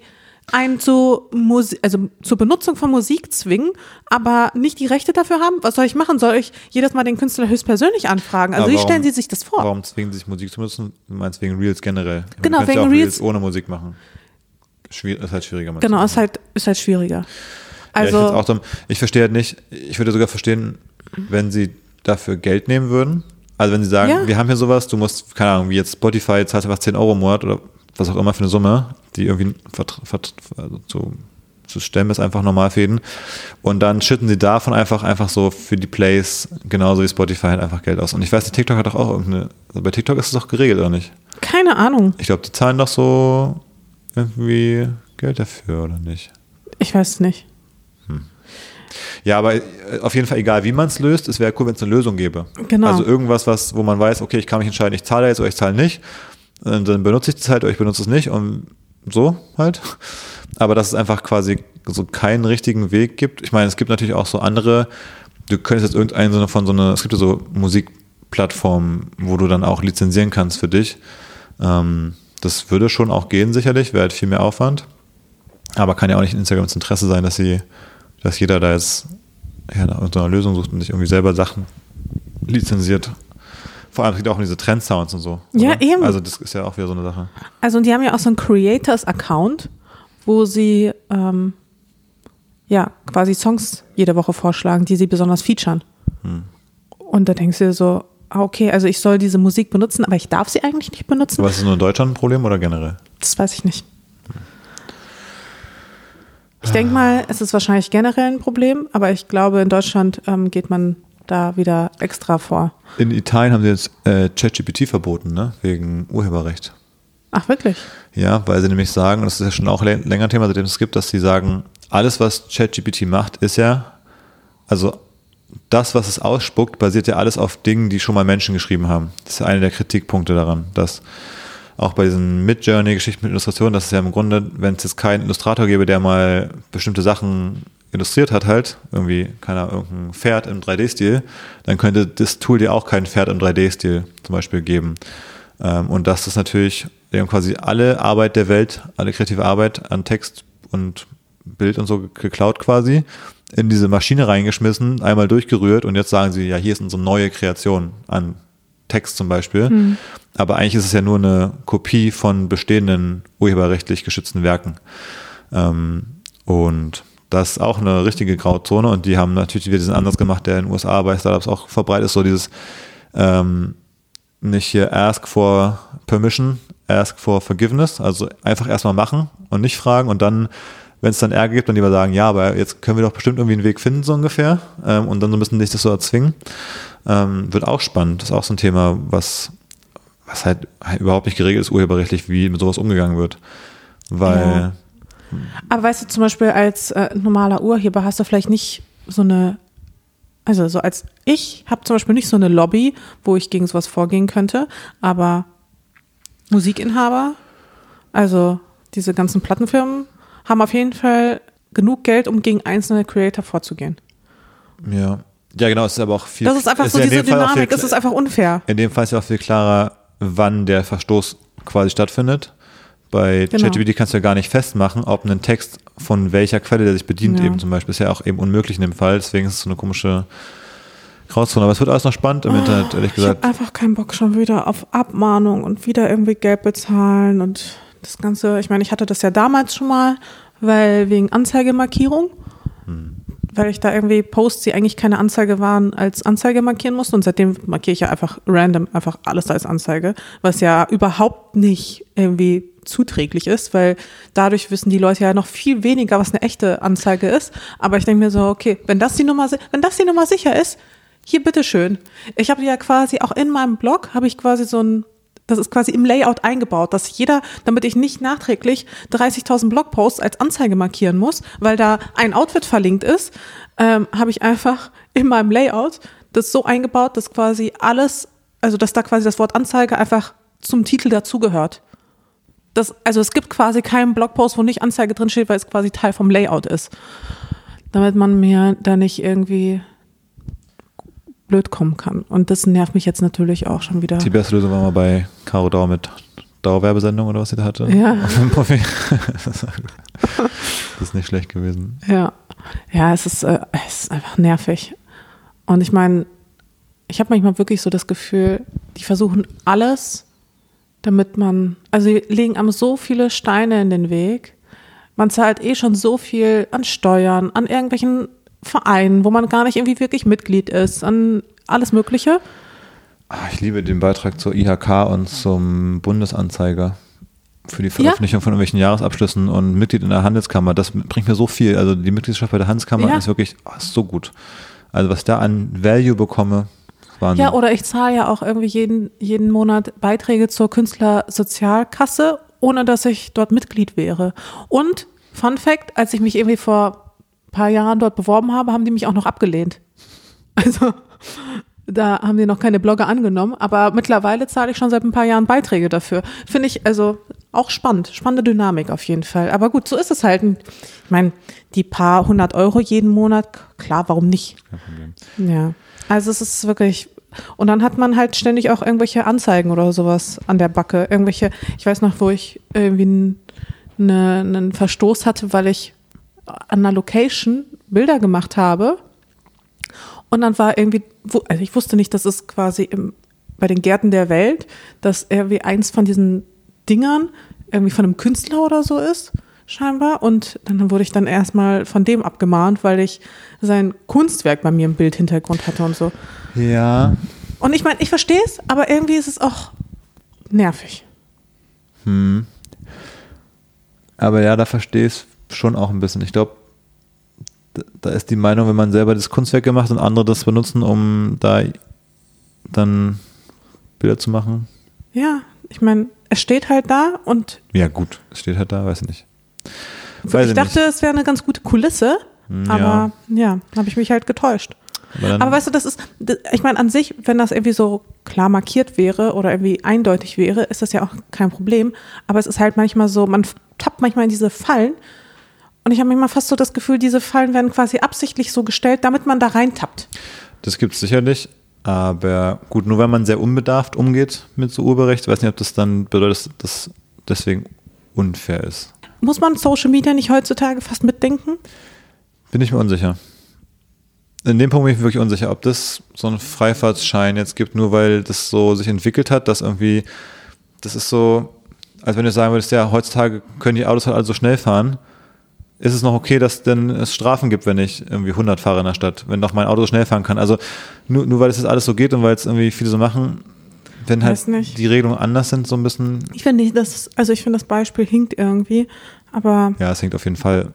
einen zu Musik, also zur Benutzung von Musik zwingen, aber nicht die Rechte dafür haben? Was soll ich machen? Soll ich jedes Mal den Künstler höchstpersönlich anfragen? Also Aber wie warum- stellen Sie sich das vor? Warum zwingen sie sich Musik zu benutzen? Du meinst wegen Reels generell? Ich meine, Genau, du kannst wegen ja auch Reels. ohne Musik machen. Schwier ist halt schwieriger. meinst Genau, du? ist halt, ist halt schwieriger. Ja, ich, Also, find's auch dumm. Ich verstehe halt nicht, ich würde sogar verstehen, wenn sie dafür Geld nehmen würden. Also wenn sie sagen, Ja. wir haben hier sowas, du musst, keine Ahnung, wie jetzt Spotify, zahlst einfach zehn Euro im Monat oder was auch immer für eine Summe, die irgendwie vert, vert, also zu, zu stemmen ist, einfach Normalfäden. Und dann schütten sie davon einfach einfach so für die Plays, genauso wie Spotify, halt einfach Geld aus. Und ich weiß nicht, TikTok hat doch auch irgendeine, also bei TikTok ist es doch geregelt, oder nicht? keine Ahnung. Ich glaube, die zahlen doch so irgendwie Geld dafür, oder nicht? Ich weiß es nicht. Ja, aber äh, auf jeden Fall, egal wie man es löst, es wäre cool, wenn es eine Lösung gäbe. Genau. Also irgendwas, was, wo man weiß, okay, ich kann mich entscheiden, ich zahle jetzt oder ich zahle nicht. Und dann benutze ich das halt oder ich benutze es nicht und so halt. Aber dass es einfach quasi so keinen richtigen Weg gibt. Ich meine, es gibt natürlich auch so andere, du könntest jetzt irgendeinen Sinne von so eine, es gibt ja so Musikplattformen, wo du dann auch lizenzieren kannst für dich. Ähm, das würde schon auch gehen sicherlich, wäre halt viel mehr Aufwand. Aber kann ja auch nicht in Instagrams Interesse sein, dass sie dass jeder da jetzt ja, nach so einer Lösung sucht und sich irgendwie selber Sachen lizenziert. Vor allem es geht auch um diese Trend-Sounds und so. Ja, oder? eben. Also das ist ja auch wieder so eine Sache. Also und die haben ja auch so einen Creators-Account, wo sie ähm, ja quasi Songs jede Woche vorschlagen, die sie besonders featuren. Hm. Und da denkst du dir so, ah, okay, also ich soll diese Musik benutzen, aber ich darf sie eigentlich nicht benutzen. Aber ist das nur in Deutschland ein Problem oder generell? Das weiß ich nicht. Ich denke mal, es ist wahrscheinlich generell ein Problem, aber ich glaube, in Deutschland ähm, geht man da wieder extra vor. In Italien haben sie jetzt äh, ChatGPT verboten, ne? Wegen Urheberrecht. Ach, wirklich? Ja, weil sie nämlich sagen, und das ist ja schon auch lä- länger ein Thema, seitdem es gibt, dass sie sagen, alles, was ChatGPT macht, ist ja, also das, was es ausspuckt, basiert ja alles auf Dingen, die schon mal Menschen geschrieben haben. Das ist ja einer der Kritikpunkte daran, dass auch bei diesen Mid-Journey-Geschichten mit Illustrationen, dass es ja im Grunde, wenn es jetzt keinen Illustrator gäbe, der mal bestimmte Sachen illustriert hat halt, irgendwie, keine Ahnung, irgendein Pferd im drei D-Stil, dann könnte das Tool dir auch kein Pferd im drei D-Stil zum Beispiel geben. Und dass das natürlich, die haben quasi alle Arbeit der Welt, alle kreative Arbeit an Text und Bild und so geklaut quasi, in diese Maschine reingeschmissen, einmal durchgerührt und jetzt sagen sie, ja, hier ist unsere neue Kreation an Text zum Beispiel. Hm. Aber eigentlich ist es ja nur eine Kopie von bestehenden urheberrechtlich geschützten Werken. Ähm, und das ist auch eine richtige Grauzone und die haben natürlich wieder diesen Ansatz gemacht, der in den U S A bei Startups auch verbreitet ist, so dieses ähm, nicht hier ask for permission, ask for forgiveness, also einfach erstmal machen und nicht fragen und dann, wenn es dann Ärger gibt, dann lieber sagen, ja, aber jetzt können wir doch bestimmt irgendwie einen Weg finden, so ungefähr, ähm, und dann so ein bisschen sich das so erzwingen. Ähm, wird auch spannend. Das ist auch so ein Thema, was, was halt überhaupt nicht geregelt ist, urheberrechtlich, wie mit sowas umgegangen wird. Weil. Ja. Aber weißt du, zum Beispiel als äh, normaler Urheber hast du vielleicht nicht so eine, also so als ich habe zum Beispiel nicht so eine Lobby, wo ich gegen sowas vorgehen könnte, aber Musikinhaber, also diese ganzen Plattenfirmen, haben auf jeden Fall genug Geld, um gegen einzelne Creator vorzugehen. Ja. Ja, genau, es ist aber auch viel. Das ist einfach so ja diese Dynamik, viel, das ist einfach unfair. In dem Fall ist ja auch viel klarer, wann der Verstoß quasi stattfindet. Bei Genau. ChatGPT kannst du ja gar nicht festmachen, ob ein Text von welcher Quelle der sich bedient, Ja. eben zum Beispiel. Ist ja auch eben unmöglich in dem Fall, deswegen ist es so eine komische Grauzone. Aber es wird alles noch spannend im Oh, Internet, ehrlich ich gesagt. habe einfach keinen Bock schon wieder auf Abmahnung und wieder irgendwie Geld bezahlen und das Ganze. Ich meine, ich hatte das ja damals schon mal, weil wegen Anzeigemarkierung, hm. weil ich da irgendwie Posts, die eigentlich keine Anzeige waren, als Anzeige markieren musste und seitdem markiere ich ja einfach random einfach alles als Anzeige, was ja überhaupt nicht irgendwie zuträglich ist, weil dadurch wissen die Leute ja noch viel weniger, was eine echte Anzeige ist. Aber ich denke mir so, okay, wenn das die Nummer, wenn das die Nummer sicher ist, hier bitteschön. Ich habe ja quasi auch in meinem Blog, habe ich quasi so ein, das ist quasi im Layout eingebaut, dass jeder, damit ich nicht nachträglich dreißigtausend Blogposts als Anzeige markieren muss, weil da ein Outfit verlinkt ist, ähm, habe ich einfach in meinem Layout das so eingebaut, dass quasi alles, also dass da quasi das Wort Anzeige einfach zum Titel dazugehört. Das, also es gibt quasi keinen Blogpost, wo nicht Anzeige drin steht, weil es quasi Teil vom Layout ist. Damit man mir da nicht irgendwie blöd kommen kann. Und das nervt mich jetzt natürlich auch schon wieder. Die beste Lösung war mal bei Caro Dauer mit Dauerwerbesendung oder was sie da hatte. Ja. Auf dem Profil. Das ist nicht schlecht gewesen. Ja, ja, es ist, äh, es ist einfach nervig. Und ich meine, ich habe manchmal wirklich so das Gefühl, die versuchen alles, damit man, also die legen einem so viele Steine in den Weg. Man zahlt eh schon so viel an Steuern, an irgendwelchen Vereinen, wo man gar nicht irgendwie wirklich Mitglied ist, an alles Mögliche. Ach, ich liebe den Beitrag zur I H K und zum Bundesanzeiger für die Veröffentlichung ja. von irgendwelchen Jahresabschlüssen und Mitglied in der Handelskammer. Das bringt mir so viel. Also die Mitgliedschaft bei der Handelskammer ja. ist wirklich oh, ist so gut. Also was ich da an Value bekomme, Wahnsinn. Ja, oder ich zahle ja auch irgendwie jeden, jeden Monat Beiträge zur Künstlersozialkasse, ohne dass ich dort Mitglied wäre. Und, Fun Fact, als ich mich irgendwie vor ein paar Jahren dort beworben habe, haben die mich auch noch abgelehnt. Also da haben die noch keine Blogger angenommen, aber mittlerweile zahle ich schon seit ein paar Jahren Beiträge dafür. Finde ich also auch spannend, spannende Dynamik auf jeden Fall. Aber gut, so ist es halt. Ich meine, die paar hundert Euro jeden Monat, klar, warum nicht? Kein Problem. Ja, also es ist wirklich, und dann hat man halt ständig auch irgendwelche Anzeigen oder sowas an der Backe. Irgendwelche, ich weiß noch, wo ich irgendwie eine, einen Verstoß hatte, weil ich an einer Location Bilder gemacht habe. Und dann war irgendwie, also ich wusste nicht, dass es quasi im, bei den Gärten der Welt, dass irgendwie eins von diesen Dingern irgendwie von einem Künstler oder so ist, scheinbar. Und dann wurde ich dann erstmal von dem abgemahnt, weil ich sein Kunstwerk bei mir im Bildhintergrund hatte und so. Ja. Und ich meine, ich verstehe es, aber irgendwie ist es auch nervig. Hm. Aber ja, da verstehe ich es schon auch ein bisschen. Ich glaube, da ist die Meinung, wenn man selber das Kunstwerk gemacht und andere das benutzen, um da dann Bilder zu machen. Ja, ich meine, es steht halt da und. Ja, gut, es steht halt da, weiß ich nicht. Weiß ich, ich dachte, nicht. es wäre eine ganz gute Kulisse, ja. aber ja, habe ich mich halt getäuscht. Aber, aber weißt du, das ist, ich meine, an sich, wenn das irgendwie so klar markiert wäre oder irgendwie eindeutig wäre, ist das ja auch kein Problem. Aber es ist halt manchmal so, man tappt manchmal in diese Fallen. Und ich habe manchmal fast so das Gefühl, diese Fallen werden quasi absichtlich so gestellt, damit man da reintappt. Das gibt es sicherlich, aber gut, nur wenn man sehr unbedarft umgeht mit so Urheberrecht, weiß nicht, ob das dann bedeutet, dass das deswegen unfair ist. Muss man Social Media nicht heutzutage fast mitdenken? Bin ich mir unsicher. In dem Punkt bin ich mir wirklich unsicher, ob das so einen Freifahrtsschein jetzt gibt, nur weil das so sich entwickelt hat, dass irgendwie, das ist so, als wenn du sagen würdest, ja, heutzutage können die Autos halt alle so schnell fahren. Ist es noch okay, dass denn es Strafen gibt, wenn ich irgendwie hundert fahre in der Stadt, wenn doch mein Auto so schnell fahren kann? Also nur, nur weil es jetzt alles so geht und weil es irgendwie viele so machen, wenn halt die Regelungen anders sind, so ein bisschen. Ich finde das, also ich finde das Beispiel hinkt irgendwie, aber. Ja, es hinkt auf jeden Fall.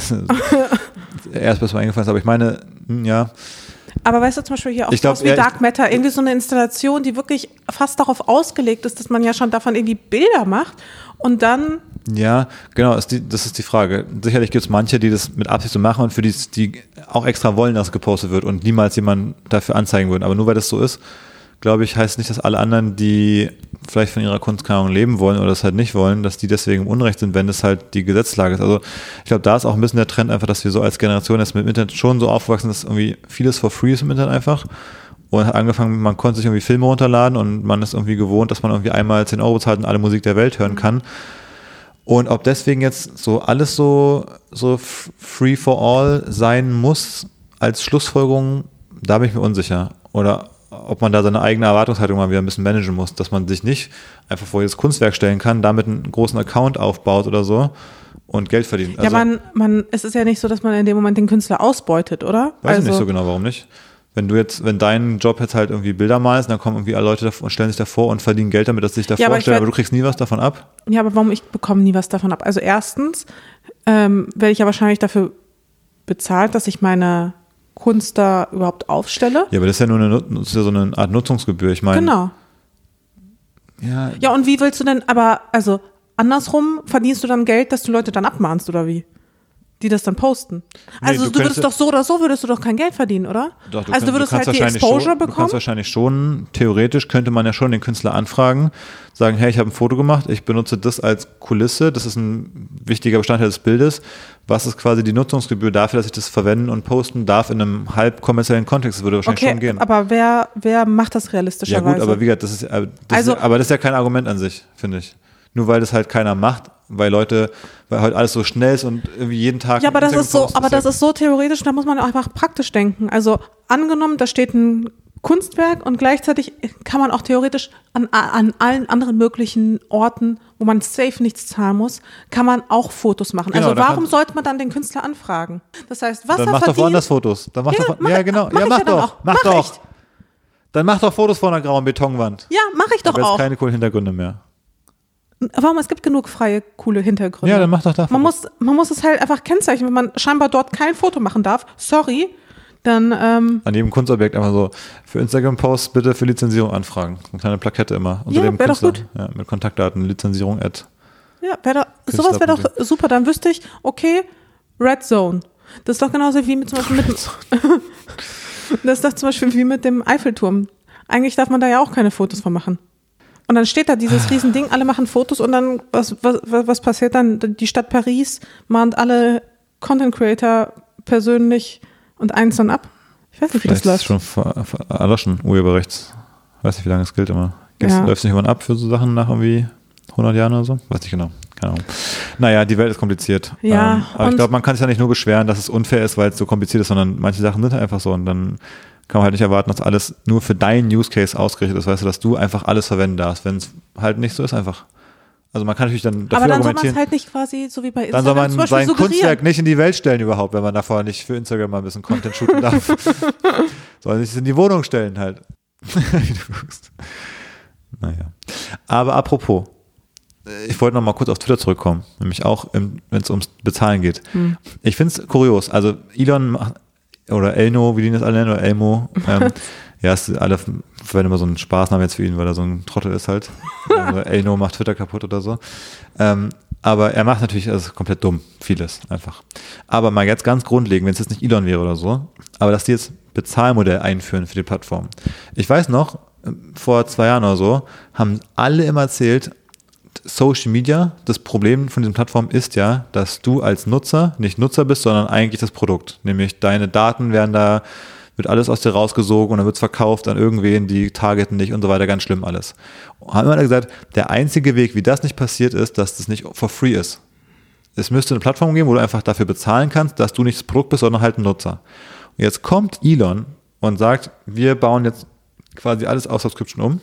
Erst bis mir eingefallen ist, aber ich meine, ja. Aber weißt du zum Beispiel hier auch ich glaub, was wie ja, Dark Matter, irgendwie so eine Installation, die wirklich fast darauf ausgelegt ist, dass man ja schon davon irgendwie Bilder macht und dann. Ja, genau, ist die, das ist die Frage. Sicherlich gibt es manche, die das mit Absicht so machen und für die, die auch extra wollen, dass gepostet wird und niemals jemand dafür anzeigen würden. Aber nur weil das so ist, glaube ich, heißt nicht, dass alle anderen, die vielleicht von ihrer Kunstkarriere leben wollen oder das halt nicht wollen, dass die deswegen im Unrecht sind, wenn das halt die Gesetzlage ist. Also ich glaube, da ist auch ein bisschen der Trend einfach, dass wir so als Generation jetzt mit dem Internet schon so aufgewachsen sind, dass irgendwie vieles for free ist im Internet einfach. Und hat angefangen, man konnte sich irgendwie Filme runterladen und man ist irgendwie gewohnt, dass man irgendwie einmal zehn Euro zahlt und alle Musik der Welt hören kann. Und ob deswegen jetzt so alles so, so free for all sein muss als Schlussfolgerung, da bin ich mir unsicher. Oder ob man da seine eigene Erwartungshaltung mal wieder ein bisschen managen muss, dass man sich nicht einfach vor jedes Kunstwerk stellen kann, damit einen großen Account aufbaut oder so und Geld verdient. Also, ja, man, man, es ist ja nicht so, dass man in dem Moment den Künstler ausbeutet, oder? Weiß also, ich nicht so genau, warum nicht. Wenn du jetzt, wenn dein Job jetzt halt irgendwie Bilder malst, dann kommen irgendwie alle Leute davor und stellen sich davor und verdienen Geld damit, dass sie sich davor ja, stellen, werd, aber du kriegst nie was davon ab. Ja, aber warum ich bekomme nie was davon ab? Also erstens ähm, werde ich ja wahrscheinlich dafür bezahlt, dass ich meine Kunst da überhaupt aufstelle. Ja, aber das ist ja nur eine, das ist ja so eine Art Nutzungsgebühr, ich meine. Genau. Ja. Ja, und wie willst du denn, aber also andersrum verdienst du dann Geld, dass du Leute dann abmahnst oder wie? Die das dann posten. Also nee, du, du würdest doch so oder so, würdest du doch kein Geld verdienen, oder? Doch, du also du würdest du halt die Exposure schon, bekommen? Du kannst wahrscheinlich schon, theoretisch könnte man ja schon den Künstler anfragen, sagen, hey, ich habe ein Foto gemacht, ich benutze das als Kulisse, das ist ein wichtiger Bestandteil des Bildes. Was ist quasi die Nutzungsgebühr dafür, dass ich das verwenden und posten darf in einem halb kommerziellen Kontext? Das würde wahrscheinlich okay, schon gehen. Aber wer, wer macht das realistischerweise? Ja gut, aber wie gesagt, das ist, das, also, ist, aber das ist ja kein Argument an sich, finde ich. Nur weil das halt keiner macht, weil Leute, weil heute alles so schnell ist und irgendwie jeden Tag. Ja, aber das ist so, aber das ist so theoretisch, da muss man einfach praktisch denken. Also angenommen, da steht ein Kunstwerk und gleichzeitig kann man auch theoretisch an, an allen anderen möglichen Orten, wo man safe nichts zahlen muss, kann man auch Fotos machen. Genau, also warum kann, sollte man dann den Künstler anfragen? Das heißt, was dann er mach verdient, doch woanders Fotos. Dann mach ja, doch, mach, ja genau, mach ja mach ja doch, auch. mach, mach doch. Ich. Dann mach doch Fotos vor einer grauen Betonwand. Ja, mache ich doch aber auch. jetzt keine coolen Hintergründe mehr. Warum? Es gibt genug freie, coole Hintergründe. Ja, dann mach doch da man muss, man muss es halt einfach kennzeichnen. Wenn man scheinbar dort kein Foto machen darf, sorry, dann ähm, an jedem Kunstobjekt einfach so, für Instagram-Posts bitte für Lizenzierung anfragen. Eine kleine Plakette immer. Unter ja, dem wäre doch Künstler. gut. Ja, mit Kontaktdaten, Lizenzierung, Ad. Ja, wär doch, sowas wäre doch super. Dann wüsste ich, okay, Red Zone. Das ist doch genauso wie mit zum Beispiel mit dem, das ist doch zum Beispiel wie mit dem Eiffelturm. Eigentlich darf man da ja auch keine Fotos von machen. Und dann steht da dieses Riesending, alle machen Fotos und dann, was, was, was passiert dann? Die Stadt Paris mahnt alle Content Creator persönlich und einzeln ab. Ich weiß nicht, wie Vielleicht das läuft. ist schon ver, ver, erloschen, Urheberrechts. Weiß nicht, wie lange es gilt immer. Ja. Läuft es nicht jemand ab für so Sachen nach irgendwie hundert Jahren oder so? Weiß nicht genau. Keine Ahnung. Naja, die Welt ist kompliziert. Ja, ähm, aber ich glaube, man kann sich ja nicht nur beschweren, dass es unfair ist, weil es so kompliziert ist, sondern manche Sachen sind halt einfach so und dann kann man halt nicht erwarten, dass alles nur für deinen Use Case ausgerichtet ist, weißt du, dass du einfach alles verwenden darfst, wenn es halt nicht so ist einfach. Also man kann natürlich dann dafür aber dann soll man argumentieren. es halt nicht quasi so wie bei Dann Instagram soll man zum Beispiel sein suggerieren. Kunstwerk nicht in die Welt stellen überhaupt, wenn man davor nicht für Instagram mal ein bisschen Content shooten darf. Soll sich in die Wohnung stellen halt. Wie du guckst. Naja. Aber apropos, ich wollte noch mal kurz auf Twitter zurückkommen, nämlich auch, wenn es ums Bezahlen geht. Hm. Ich finde es kurios, also Elon macht, oder Elno, wie die das alle nennen, oder Elmo, ähm, ja, es alle verwenden immer so einen Spaßnamen jetzt für ihn, weil er so ein Trottel ist halt. Also Elno macht Twitter kaputt oder so. Ähm, aber er macht natürlich, also komplett dumm, vieles einfach. Aber mal jetzt ganz grundlegend, wenn es jetzt nicht Elon wäre oder so, aber dass die jetzt Bezahlmodell einführen für die Plattform. Ich weiß noch, vor zwei Jahren oder so, haben alle immer erzählt, Social Media, das Problem von diesen Plattformen ist ja, dass du als Nutzer nicht Nutzer bist, sondern eigentlich das Produkt. Nämlich deine Daten werden da, wird alles aus dir rausgesogen und dann wird es verkauft an irgendwen, die targeten dich und so weiter, ganz schlimm alles. Und haben immer gesagt, der einzige Weg, wie das nicht passiert ist, dass das nicht for free ist. Es müsste eine Plattform geben, wo du einfach dafür bezahlen kannst, dass du nicht das Produkt bist, sondern halt ein Nutzer. Und jetzt kommt Elon und sagt, wir bauen jetzt quasi alles auf Subscription um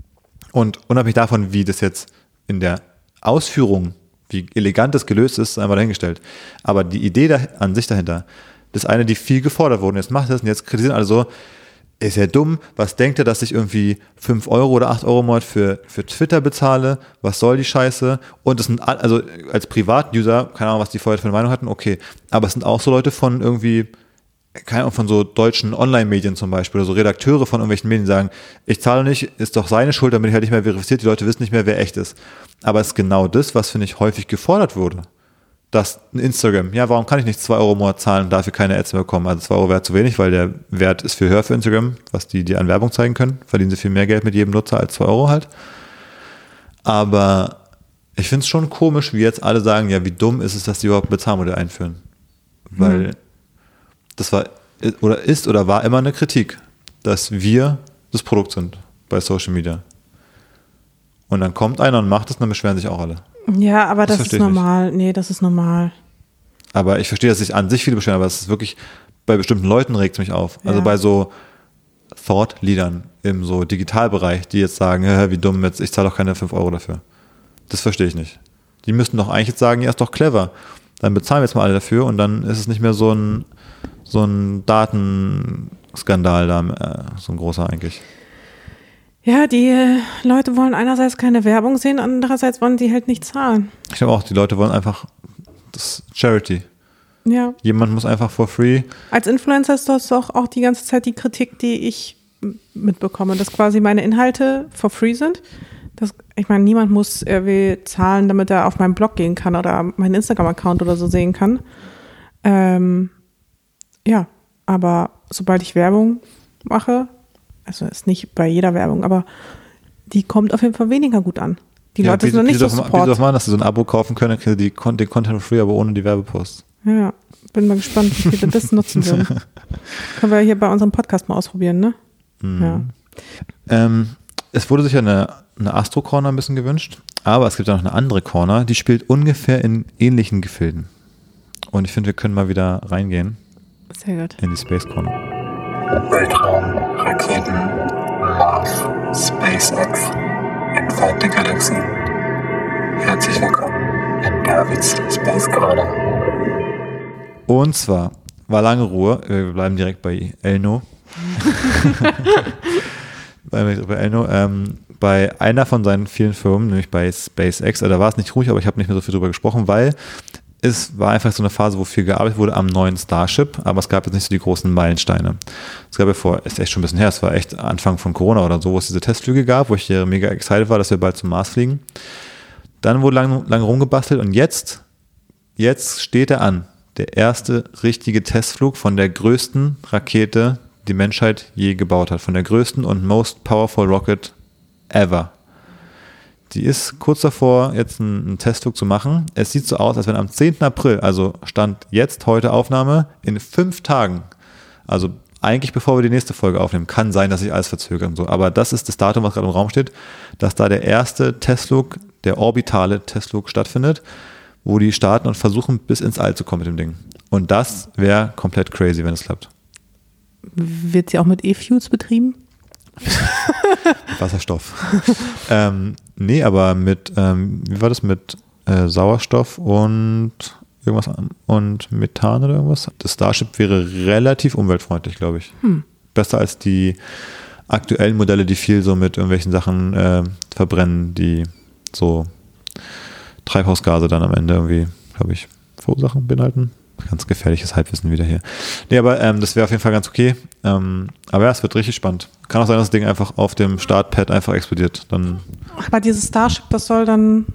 und unabhängig davon, wie das jetzt in der Ausführung, wie elegant das gelöst ist, ist einfach dahingestellt. Aber die Idee da, an sich dahinter, das ist eine, die viel gefordert wurde. Jetzt macht das und jetzt kritisieren alle so, ist ja dumm, was denkt er, dass ich irgendwie fünf Euro oder acht Euro im Monat für, für Twitter bezahle? Was soll die Scheiße? Und das sind, also als Privat-User, keine Ahnung, was die vorher für eine Meinung hatten, okay. Aber es sind auch so Leute von irgendwie, keine Ahnung, von so deutschen Online-Medien zum Beispiel, oder so Redakteure von irgendwelchen Medien, die sagen, ich zahle nicht, ist doch seine Schuld, damit ich halt nicht mehr verifiziert, die Leute wissen nicht mehr, wer echt ist. Aber es ist genau das, was, finde ich, häufig gefordert wurde. Dass ein Instagram, ja, warum kann ich nicht zwei Euro im Monat zahlen und dafür keine Ads mehr bekommen? Also zwei Euro wäre zu wenig, weil der Wert ist viel höher für Instagram, was die dir an Werbung zeigen können. Verdienen sie viel mehr Geld mit jedem Nutzer als zwei Euro halt. Aber ich finde es schon komisch, wie jetzt alle sagen, ja, wie dumm ist es, dass die überhaupt ein Bezahlmodell einführen? Weil mhm. das war oder ist oder war immer eine Kritik, dass wir das Produkt sind bei Social Media. Und dann kommt einer und macht es und dann beschweren sich auch alle. Ja, aber das, das ist normal. Nee, das ist normal. Aber ich verstehe, dass sich an sich viele beschweren, aber es ist wirklich, bei bestimmten Leuten regt es mich auf. Ja. Also bei so Thought-Leadern im so Digitalbereich, die jetzt sagen, ja, wie dumm jetzt, ich zahle doch keine fünf Euro dafür. Das verstehe ich nicht. Die müssten doch eigentlich jetzt sagen, ja, ist doch clever. Dann bezahlen wir jetzt mal alle dafür und dann ist es nicht mehr so ein, so ein Datenskandal da, äh, so ein großer eigentlich. Ja, die äh, Leute wollen einerseits keine Werbung sehen, andererseits wollen sie halt nicht zahlen. Ich glaube auch, die Leute wollen einfach das Charity. Ja. Jemand muss einfach for free. Als Influencer ist das doch auch die ganze Zeit die Kritik, die ich mitbekomme, dass quasi meine Inhalte for free sind. Das, ich meine, niemand muss irgendwie zahlen, damit er auf meinen Blog gehen kann oder meinen Instagram-Account oder so sehen kann. Ähm, ja, aber sobald ich Werbung mache, also ist nicht bei jeder Werbung, aber die kommt auf jeden Fall weniger gut an. Die ja, Leute wie, sind noch nicht so Wie support. sie doch machen, dass sie so ein Abo kaufen können, dann kriegen sie die, den Content free, aber ohne die Werbeposts. Ja, bin mal gespannt, wie viele das nutzen würden. Können wir hier bei unserem Podcast mal ausprobieren, ne? Mhm. Ja. Ähm, es wurde sich ja eine, eine Astro-Corner ein bisschen gewünscht, aber es gibt ja noch eine andere Corner, die spielt ungefähr in ähnlichen Gefilden. Und ich finde, wir können mal wieder reingehen. Sehr gut. In die Space Corner. Weltraum, Raketen, Mars, SpaceX, entfernte Galaxien. Herzlich willkommen in Davids Space Corner. Und zwar war lange Ruhe, wir bleiben direkt bei Elno. bei, bei Elno, ähm, bei einer von seinen vielen Firmen, nämlich bei SpaceX, da war es nicht ruhig, aber ich habe nicht mehr so viel drüber gesprochen, weil es war einfach so eine Phase, wo viel gearbeitet wurde am neuen Starship, aber es gab jetzt nicht so die großen Meilensteine. Es gab ja vor, ist echt schon ein bisschen her, es war echt Anfang von Corona oder so, wo es diese Testflüge gab, wo ich hier mega excited war, dass wir bald zum Mars fliegen. Dann wurde lange lang rumgebastelt und jetzt, jetzt steht er an. Der erste richtige Testflug von der größten Rakete, die Menschheit je gebaut hat. Von der größten und most powerful rocket ever. Die ist kurz davor, jetzt einen, einen Testflug zu machen. Es sieht so aus, als wenn am zehnten April, also Stand jetzt, heute Aufnahme, in fünf Tagen, also eigentlich bevor wir die nächste Folge aufnehmen, kann sein, dass sich alles verzögert und so. Aber das ist das Datum, was gerade im Raum steht, dass da der erste Testflug, der orbitale Testflug stattfindet, wo die starten und versuchen, bis ins All zu kommen mit dem Ding. Und das wäre komplett crazy, wenn es klappt. Wird sie auch mit E-Fuels betrieben? Wasserstoff. ähm, nee, aber mit, ähm, wie war das, mit äh, Sauerstoff und irgendwas an, und Methan oder irgendwas? Das Starship wäre relativ umweltfreundlich, glaube ich. Hm. Besser als die aktuellen Modelle, die viel so mit irgendwelchen Sachen äh, verbrennen, die so Treibhausgase dann am Ende irgendwie, glaube ich, verursachen, beinhalten. Ganz gefährliches Halbwissen wieder hier. Nee, aber ähm, das wäre auf jeden Fall ganz okay. Ähm, aber ja, es wird richtig spannend. Kann auch sein, dass das Ding einfach auf dem Startpad einfach explodiert. Dann aber dieses Starship, das soll dann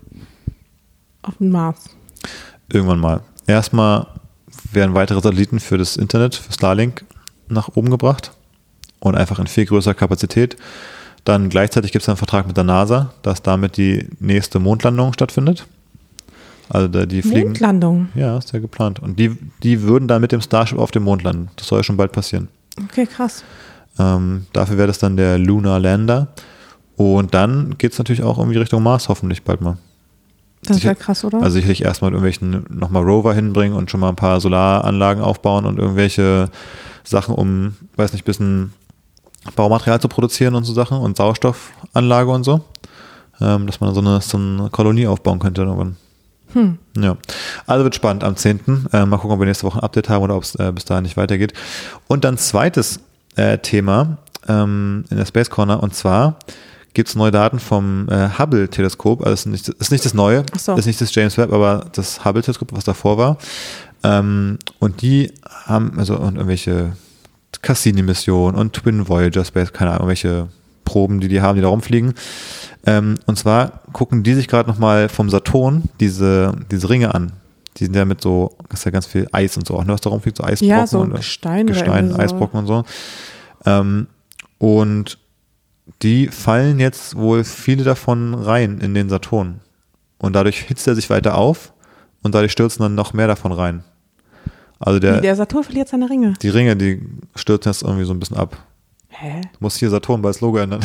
auf den Mars. Irgendwann mal. Erstmal werden weitere Satelliten für das Internet, für Starlink nach oben gebracht und einfach in viel größerer Kapazität. Dann gleichzeitig gibt es einen Vertrag mit der NASA, dass damit die nächste Mondlandung stattfindet. Also da die fliegen. Mondlandung? Ja, ist ja geplant. Und die, die würden dann mit dem Starship auf dem Mond landen. Das soll ja schon bald passieren. Okay, krass. Ähm, dafür wäre das dann der Lunar Lander. Und dann geht es natürlich auch irgendwie Richtung Mars, hoffentlich bald mal. Das wäre krass, oder? Also sicherlich erstmal mit irgendwelchen nochmal Rover hinbringen und schon mal ein paar Solaranlagen aufbauen und irgendwelche Sachen, um, weiß nicht, ein bisschen Baumaterial zu produzieren und so Sachen und Sauerstoffanlage und so. Ähm, dass man so eine, so eine Kolonie aufbauen könnte irgendwann. Hm. Ja, also wird spannend am zehnten Äh, mal gucken, ob wir nächste Woche ein Update haben oder ob es äh, bis dahin nicht weitergeht. Und dann zweites äh, Thema ähm, in der Space Corner, und zwar gibt es neue Daten vom äh, Hubble-Teleskop. Also es ist nicht, ist nicht das neue, Ach so. ist nicht das James Webb, aber das Hubble-Teleskop, was davor war. Ähm, und die haben also und irgendwelche Cassini-Missionen und Twin Voyager Space, keine Ahnung, welche Proben, die die haben, die da rumfliegen. Ähm, und zwar gucken die sich gerade nochmal vom Saturn diese, diese Ringe an. Die sind ja mit so, das ist ja ganz viel Eis und so, auch ne, was da rumfliegt, so Eisbrocken. Ja, so und Gestein. Gestein, oder Eisbrocken und so. Ähm, und die fallen jetzt wohl viele davon rein in den Saturn. Und dadurch hitzt er sich weiter auf und dadurch stürzen dann noch mehr davon rein. Also der, Wie, der Saturn verliert seine Ringe. die Ringe, die stürzen jetzt irgendwie so ein bisschen ab. Hä? Muss hier Saturn bei das Logo ändern.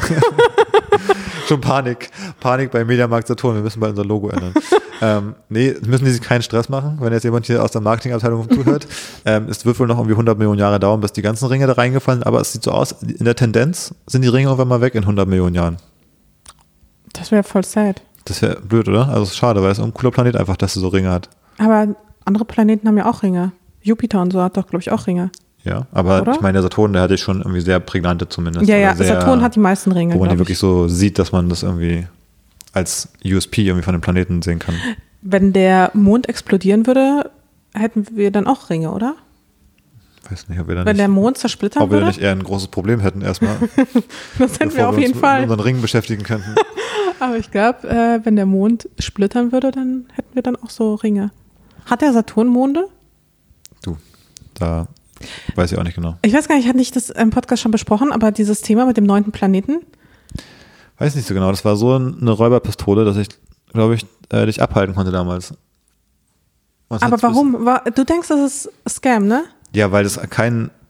Schon Panik. Panik bei Mediamarkt Saturn. Wir müssen bald unser Logo ändern. ähm, nee, müssen die sich keinen Stress machen, wenn jetzt jemand hier aus der Marketingabteilung zuhört. ähm, es wird wohl noch irgendwie hundert Millionen Jahre dauern, bis die ganzen Ringe da reingefallen sind. Aber es sieht so aus, in der Tendenz sind die Ringe irgendwann mal weg in hundert Millionen Jahren. Das wäre voll sad. Das wäre blöd, oder? Also es ist schade, weil es ist ein cooler Planet einfach, dass er so Ringe hat. Aber andere Planeten haben ja auch Ringe. Jupiter und so hat doch, glaube ich, auch Ringe. Ja, aber Oder? ich meine, der Saturn, der hatte schon irgendwie sehr prägnante zumindest. Ja, ja, sehr, Saturn hat die meisten Ringe, wo man die glaub wirklich ich. so sieht, dass man das irgendwie als U S P irgendwie von dem Planeten sehen kann. Wenn der Mond explodieren würde, hätten wir dann auch Ringe, oder? Weiß nicht, ob wir dann Wenn nicht, der Mond zersplittern ob wir würde? dann nicht eher ein großes Problem hätten erstmal. Das hätten wir auf jeden uns Fall. mit unseren Ringen beschäftigen könnten. Aber ich glaube, äh, wenn der Mond splittern würde, dann hätten wir dann auch so Ringe. Hat der Saturn Monde? Du, da weiß ich auch nicht genau. Ich weiß gar nicht, hatte ich das im Podcast schon besprochen, aber dieses Thema mit dem neunten Planeten? Weiß nicht so genau. Das war so eine Räuberpistole, dass ich, glaube ich, äh, dich abhalten konnte damals. Und es Aber hat warum? War, du denkst, das ist Scam, ne? Ja, weil das kein,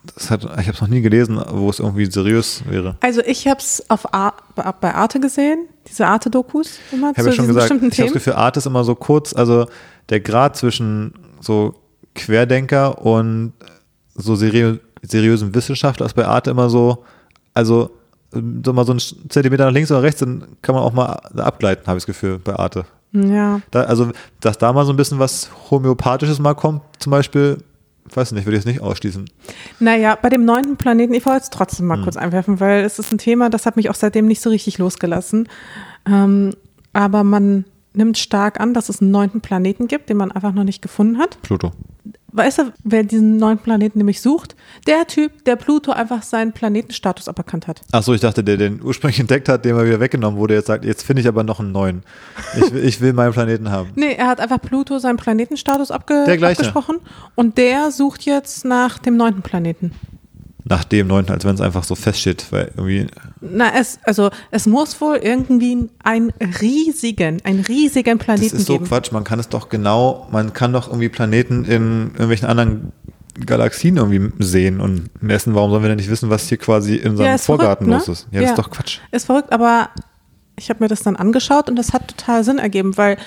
das hat, ich habe es noch nie gelesen, wo es irgendwie seriös wäre. Also ich habe es auf Ar- bei Arte gesehen, diese Arte-Dokus immer Ich habe zu ja schon diesen gesagt, ich bestimmten habe das Themen. Gefühl, Arte ist immer so kurz, also der Grad zwischen so Querdenker und so seriö- seriösen Wissenschaftler ist bei Arte immer so, also so mal so ein Zentimeter nach links oder rechts, dann kann man auch mal abgleiten, habe ich das Gefühl, bei Arte. Ja. Da, also, dass da mal so ein bisschen was Homöopathisches mal kommt, zum Beispiel, weiß nicht, würde ich es nicht ausschließen. Naja, bei dem neunten Planeten, ich wollte es trotzdem mal Hm. kurz einwerfen, weil es ist ein Thema, das hat mich auch seitdem nicht so richtig losgelassen. Ähm, aber man nimmt stark an, dass es einen neunten Planeten gibt, den man einfach noch nicht gefunden hat. Pluto. Weißt du, wer diesen neunten Planeten nämlich sucht? Der Typ, der Pluto einfach seinen Planetenstatus aberkannt hat. Achso, ich dachte, der den ursprünglich entdeckt hat, dem er wieder weggenommen wurde, jetzt sagt, jetzt finde ich aber noch einen neuen. Ich, will- ich will meinen Planeten haben. Nee, er hat einfach Pluto seinen Planetenstatus abge- Der gleiche. abgesprochen und der sucht jetzt nach dem neunten Planeten. Nach dem neunten, als wenn es einfach so feststeht, weil irgendwie, Na, es, also, es muss wohl irgendwie einen riesigen, einen riesigen das Planeten ist so geben. Quatsch, man kann es doch genau, man kann doch irgendwie Planeten in irgendwelchen anderen Galaxien irgendwie sehen und messen, warum sollen wir denn nicht wissen, was hier quasi in unserem Ja, ist Vorgarten verrückt, ne? los ist? Ja, das Ja. ist doch Quatsch. Ist verrückt, aber ich habe mir das dann angeschaut und das hat total Sinn ergeben, weil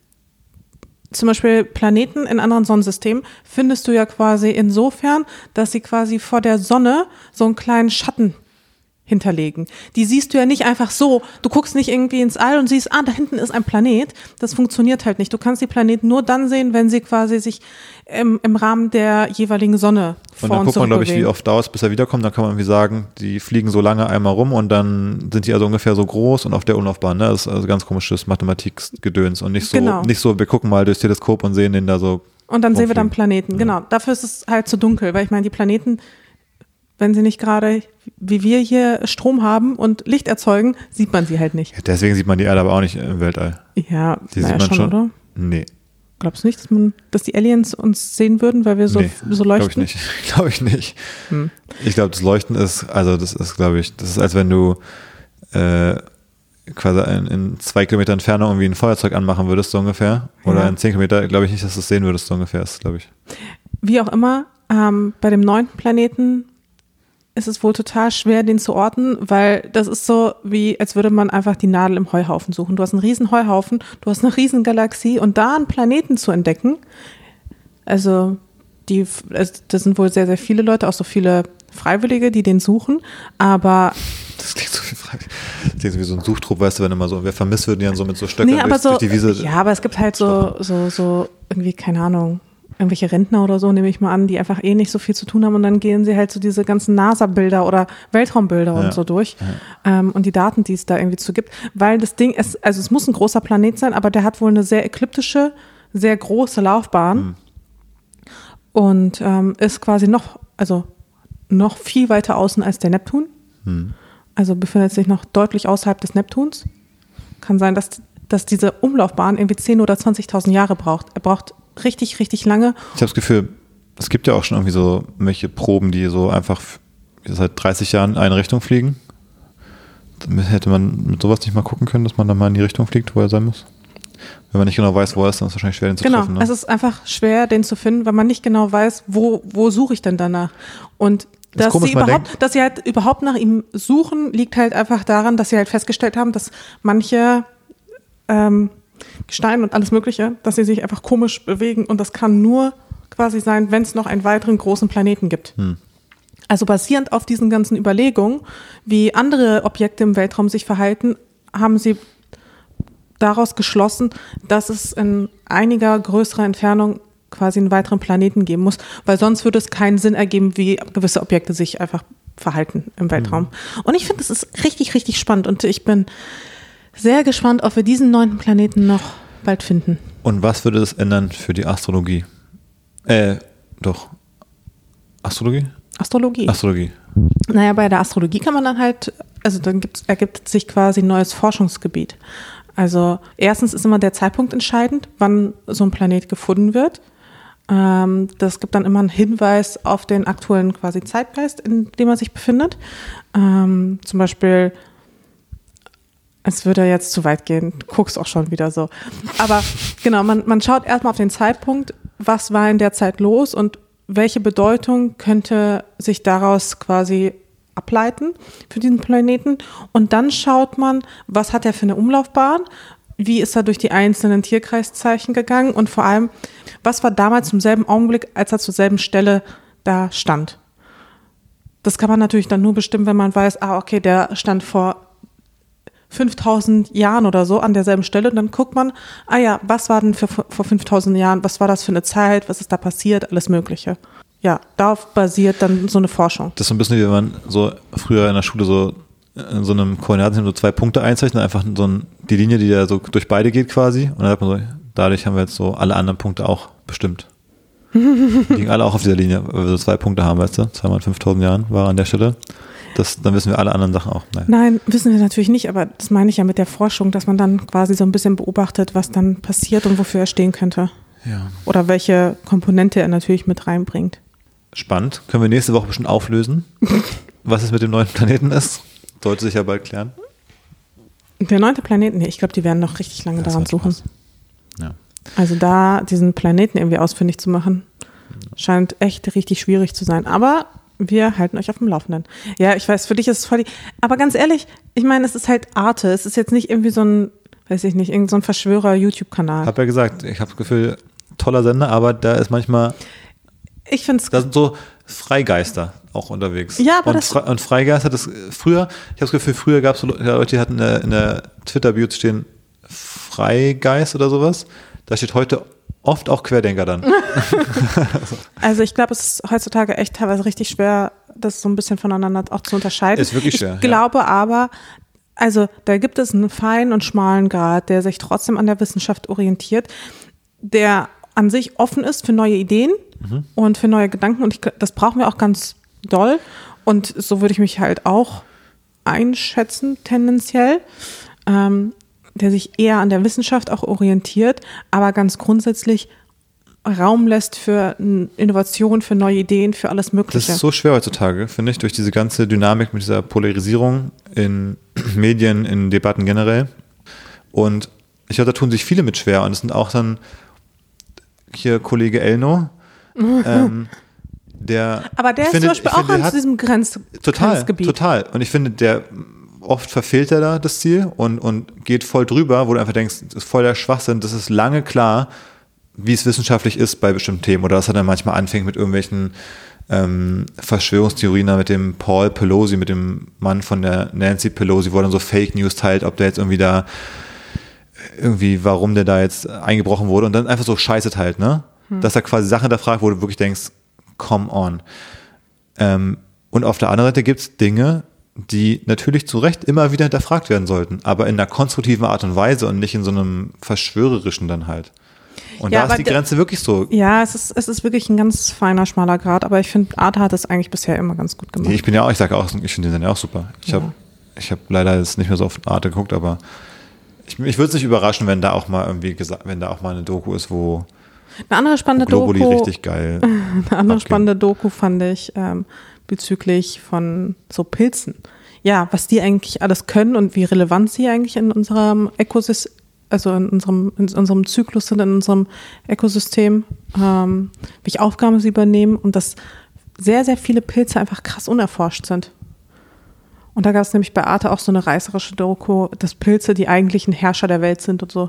zum Beispiel Planeten in anderen Sonnensystemen findest du ja quasi insofern, dass sie quasi vor der Sonne so einen kleinen Schatten hinterlegen. Die siehst du ja nicht einfach so. Du guckst nicht irgendwie ins All und siehst, ah, da hinten ist ein Planet. Das funktioniert halt nicht. Du kannst die Planeten nur dann sehen, wenn sie quasi sich im, im Rahmen der jeweiligen Sonne vor Und dann und guckt man, zurück glaube ich, wie bewegen. oft dauert es, bis er wiederkommt. Dann kann man irgendwie sagen, die fliegen so lange einmal rum und dann sind die also ungefähr so groß und auf der Umlaufbahn. Ne? Das ist also ganz komisches Mathematikgedöns und nicht so, Genau. nicht so, wir gucken mal durchs Teleskop und sehen den da so. Und dann sehen wir dann rumfliegen. Planeten. Genau. Dafür ist es halt zu dunkel, weil ich meine, die Planeten, wenn sie nicht gerade wie wir hier Strom haben und Licht erzeugen, sieht man sie halt nicht. Ja, deswegen sieht man die Erde aber auch nicht im Weltall. Ja, Die naja, sieht man schon, schon. oder? Nee. Glaubst du nicht, dass, man, dass die Aliens uns sehen würden, weil wir so, nee, so glaube ich leuchten? nicht. Glaube ich nicht. Hm. Ich glaube, das Leuchten ist, also das ist, glaube ich, das ist, als wenn du äh, quasi in, in zwei Kilometer Entfernung irgendwie ein Feuerzeug anmachen würdest, so ungefähr. Oder Ja. in zehn Kilometer, glaube ich nicht, dass du es sehen würdest, so ungefähr ist, glaube ich. Wie auch immer, ähm, bei dem neunten Planeten ist es wohl total schwer, den zu orten, weil das ist so, wie als würde man einfach die Nadel im Heuhaufen suchen. Du hast einen riesen Heuhaufen, du hast eine riesen Galaxie und da einen Planeten zu entdecken, also die, also das sind wohl sehr, sehr viele Leute, auch so viele Freiwillige, die den suchen, aber Das klingt so wie frei. Das klingt so wie so ein Suchtrupp, weißt du, wenn immer so, wer vermisst wird, die dann so mit so Stöckern nee, aber durch, so, durch die Wiese. ja, aber es gibt halt so, so, so irgendwie, keine Ahnung, irgendwelche Rentner oder so, nehme ich mal an, die einfach eh nicht so viel zu tun haben und dann gehen sie halt so diese ganzen NASA-Bilder oder Weltraumbilder Ja. und so durch ähm, und die Daten, die es da irgendwie zu gibt, weil das Ding ist, also es muss ein großer Planet sein, aber der hat wohl eine sehr ekliptische, sehr große Laufbahn Hm. und ähm, ist quasi noch, also noch viel weiter außen als der Neptun, Hm. also befindet sich noch deutlich außerhalb des Neptuns. Kann sein, dass, dass diese Umlaufbahn irgendwie zehn oder zwanzigtausend Jahre braucht. Er braucht richtig, richtig lange. Ich habe das Gefühl, es gibt ja auch schon irgendwie so welche Proben, die so einfach f- seit dreißig Jahren in eine Richtung fliegen. Damit hätte man mit sowas nicht mal gucken können, dass man dann mal in die Richtung fliegt, wo er sein muss. Wenn man nicht genau weiß, wo er ist, dann ist es wahrscheinlich schwer, den zu Genau, treffen. Ne? es ist einfach schwer, den zu finden, weil man nicht genau weiß, wo, wo suche ich denn danach. Und Das ist dass komisch, sie man überhaupt, denkt- dass sie halt überhaupt nach ihm suchen, liegt halt einfach daran, dass sie halt festgestellt haben, dass manche ähm, Gestein und alles Mögliche, dass sie sich einfach komisch bewegen und das kann nur quasi sein, wenn es noch einen weiteren großen Planeten gibt. Hm. Also basierend auf diesen ganzen Überlegungen, wie andere Objekte im Weltraum sich verhalten, haben sie daraus geschlossen, dass es in einiger größerer Entfernung quasi einen weiteren Planeten geben muss, weil sonst würde es keinen Sinn ergeben, wie gewisse Objekte sich einfach verhalten im Weltraum. Mhm. Und ich finde, das ist richtig, richtig spannend und ich bin sehr gespannt, ob wir diesen neunten Planeten noch bald finden. Und was würde das ändern für die Astrologie? Äh, doch. Astrologie? Astrologie. Astrologie. Naja, bei der Astrologie kann man dann halt, also dann gibt's, ergibt sich quasi ein neues Forschungsgebiet. Also erstens ist immer der Zeitpunkt entscheidend, wann so ein Planet gefunden wird. Ähm, das gibt dann immer einen Hinweis auf den aktuellen quasi Zeitgeist, in dem er sich befindet. Ähm, zum Beispiel, es würde jetzt zu weit gehen, du guckst auch schon wieder so. Aber genau, man, man schaut erstmal auf den Zeitpunkt, was war in der Zeit los und welche Bedeutung könnte sich daraus quasi ableiten für diesen Planeten. Und dann schaut man, was hat er für eine Umlaufbahn, wie ist er durch die einzelnen Tierkreiszeichen gegangen und vor allem, was war damals zum selben Augenblick, als er zur selben Stelle da stand. Das kann man natürlich dann nur bestimmen, wenn man weiß, ah, okay, der stand vor fünftausend Jahren oder so an derselben Stelle. Und dann guckt man, ah ja, was war denn für, vor fünftausend Jahren, was war das für eine Zeit, was ist da passiert, alles Mögliche. Ja, darauf basiert dann so eine Forschung. Das ist so ein bisschen wie wenn man so früher in der Schule so in so einem Koordinatensystem so zwei Punkte einzeichnet, einfach so ein, die Linie, die da so durch beide geht quasi. Und dann hat man so, dadurch haben wir jetzt so alle anderen Punkte auch bestimmt. Die liegen alle auch auf dieser Linie, weil wir so zwei Punkte haben, weißt du? Zweimal in fünftausend Jahren war an der Stelle. Das, dann wissen wir alle anderen Sachen auch. Nein. Nein, wissen wir natürlich nicht, aber das meine ich ja mit der Forschung, dass man dann quasi so ein bisschen beobachtet, was dann passiert und wofür er stehen könnte. Ja. Oder welche Komponente er natürlich mit reinbringt. Spannend. Können wir nächste Woche bestimmt auflösen, was es mit dem neuen Planeten ist. Sollte sich ja bald klären. Der neunte Planet, nee, ich glaube, die werden noch richtig lange Das daran suchen. Ja. Also da diesen Planeten irgendwie ausfindig zu machen, scheint echt richtig schwierig zu sein. Aber wir halten euch auf dem Laufenden. Ja, ich weiß, für dich ist es voll die, aber ganz ehrlich, ich meine, es ist halt Arte. Es ist jetzt nicht irgendwie so ein, weiß ich nicht, irgend so ein Verschwörer-YouTube-Kanal. Hab ja gesagt, ich habe das Gefühl, toller Sender, aber da ist manchmal, Ich finde es. da sind so Freigeister auch unterwegs. Ja, aber und, das- Fre und Freigeister, das früher, ich habe das Gefühl, früher gab es Leute, die hatten in der, in der Twitter-Bio stehen Freigeist oder sowas. Da steht heute oft auch Querdenker dann. Also ich glaube, es ist heutzutage echt teilweise richtig schwer, das so ein bisschen voneinander auch zu unterscheiden. Ist wirklich schwer, Ich glaube aber, also da gibt es einen feinen und schmalen Grad, der sich trotzdem an der Wissenschaft orientiert, der an sich offen ist für neue Ideen Mhm. und für neue Gedanken. Und ich, das brauchen wir auch ganz doll. Und so würde ich mich halt auch einschätzen, tendenziell. Ähm, der sich eher an der Wissenschaft auch orientiert, aber ganz grundsätzlich Raum lässt für Innovation, für neue Ideen, für alles Mögliche. Das ist so schwer heutzutage, finde ich, durch diese ganze Dynamik mit dieser Polarisierung in Medien, in Debatten generell. Und ich glaube, da tun sich viele mit schwer. Und es sind auch dann hier Kollege Elno, ähm, der. aber der ich ist finde, zum Beispiel ich auch finde, an der hat- diesem Grenz Total, Grenzgebiet. total. Und ich finde, der oft verfehlt er da das Ziel und, und geht voll drüber, wo du einfach denkst, das ist voll der Schwachsinn. Das ist lange klar, wie es wissenschaftlich ist bei bestimmten Themen. Oder dass er dann manchmal anfängt mit irgendwelchen ähm, Verschwörungstheorien, da mit dem Paul Pelosi, mit dem Mann von der Nancy Pelosi, wo er dann so Fake News teilt, ob der jetzt irgendwie da irgendwie, warum der da jetzt eingebrochen wurde und dann einfach so Scheiße teilt, ne? Hm. Dass er quasi Sachen da fragt, wo du wirklich denkst, come on. Ähm, und auf der anderen Seite gibt es Dinge, die natürlich zu Recht immer wieder hinterfragt werden sollten, aber in einer konstruktiven Art und Weise und nicht in so einem verschwörerischen dann halt. Und Ja, da ist aber die d- Grenze wirklich so. Ja, es ist, es ist wirklich ein ganz feiner, schmaler Grad, aber ich finde, Arte hat es eigentlich bisher immer ganz gut gemacht. Nee, ich bin ja auch, ich sage auch, ich finde den ja auch super. Ich Ja. habe ich hab leider jetzt nicht mehr so auf Arte geguckt, aber ich, ich würde es nicht überraschen, wenn da auch mal irgendwie gesagt, wenn da auch mal eine Doku ist, wo Eine andere spannende Globuli Doku, richtig geil. eine andere abgehen. spannende Doku fand ich ähm, bezüglich von so Pilzen. Ja, was die eigentlich alles können und wie relevant sie eigentlich in unserem Ökosystem, also in unserem, in unserem Zyklus sind, in unserem Ökosystem, ähm, welche Aufgaben sie übernehmen und dass sehr, sehr viele Pilze einfach krass unerforscht sind. Und da gab es nämlich bei Arte auch so eine reißerische Doku, dass Pilze die eigentlichen Herrscher der Welt sind und so.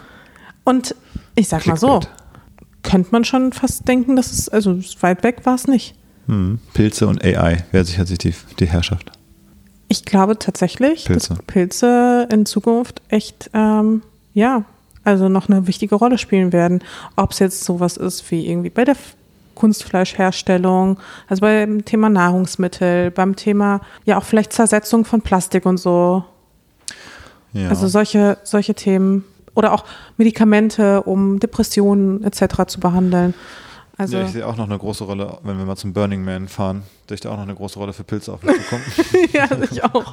Und ich sag mal so, Clickbait. könnte man schon fast denken, dass es, also weit weg war es nicht. Hm, Pilze und A I, wer sichert sich die, die Herrschaft? Ich glaube tatsächlich, Pilze. dass Pilze in Zukunft echt, ähm, ja, also noch eine wichtige Rolle spielen werden. Ob es jetzt sowas ist wie irgendwie bei der F- Kunstfleischherstellung, also beim Thema Nahrungsmittel, beim Thema, ja auch vielleicht Zersetzung von Plastik und so. Ja. Also solche, solche Themen. Oder auch Medikamente, um Depressionen et cetera zu behandeln. Also ja, ich sehe auch noch eine große Rolle, wenn wir mal zum Burning Man fahren, sehe ich da auch noch eine große Rolle für Pilze auf mich zukommen. ja, ich auch.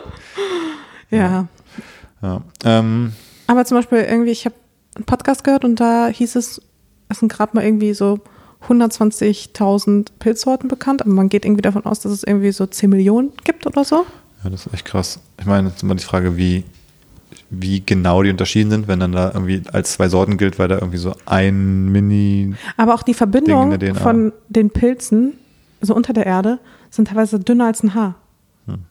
ja. Ja. Ähm, Aber zum Beispiel irgendwie, ich habe einen Podcast gehört und da hieß es, es sind gerade mal irgendwie so hundertzwanzigtausend Pilzsorten bekannt, aber man geht irgendwie davon aus, dass es irgendwie so zehn Millionen gibt oder so. ja, das ist echt krass. Ich meine, jetzt ist immer die Frage, wie wie genau die unterschieden sind, wenn dann da irgendwie als zwei Sorten gilt, weil da irgendwie so ein Mini... Aber auch die Verbindung Ding in der D N A. von den Pilzen, so unter der Erde, sind teilweise dünner als ein Haar. Hm.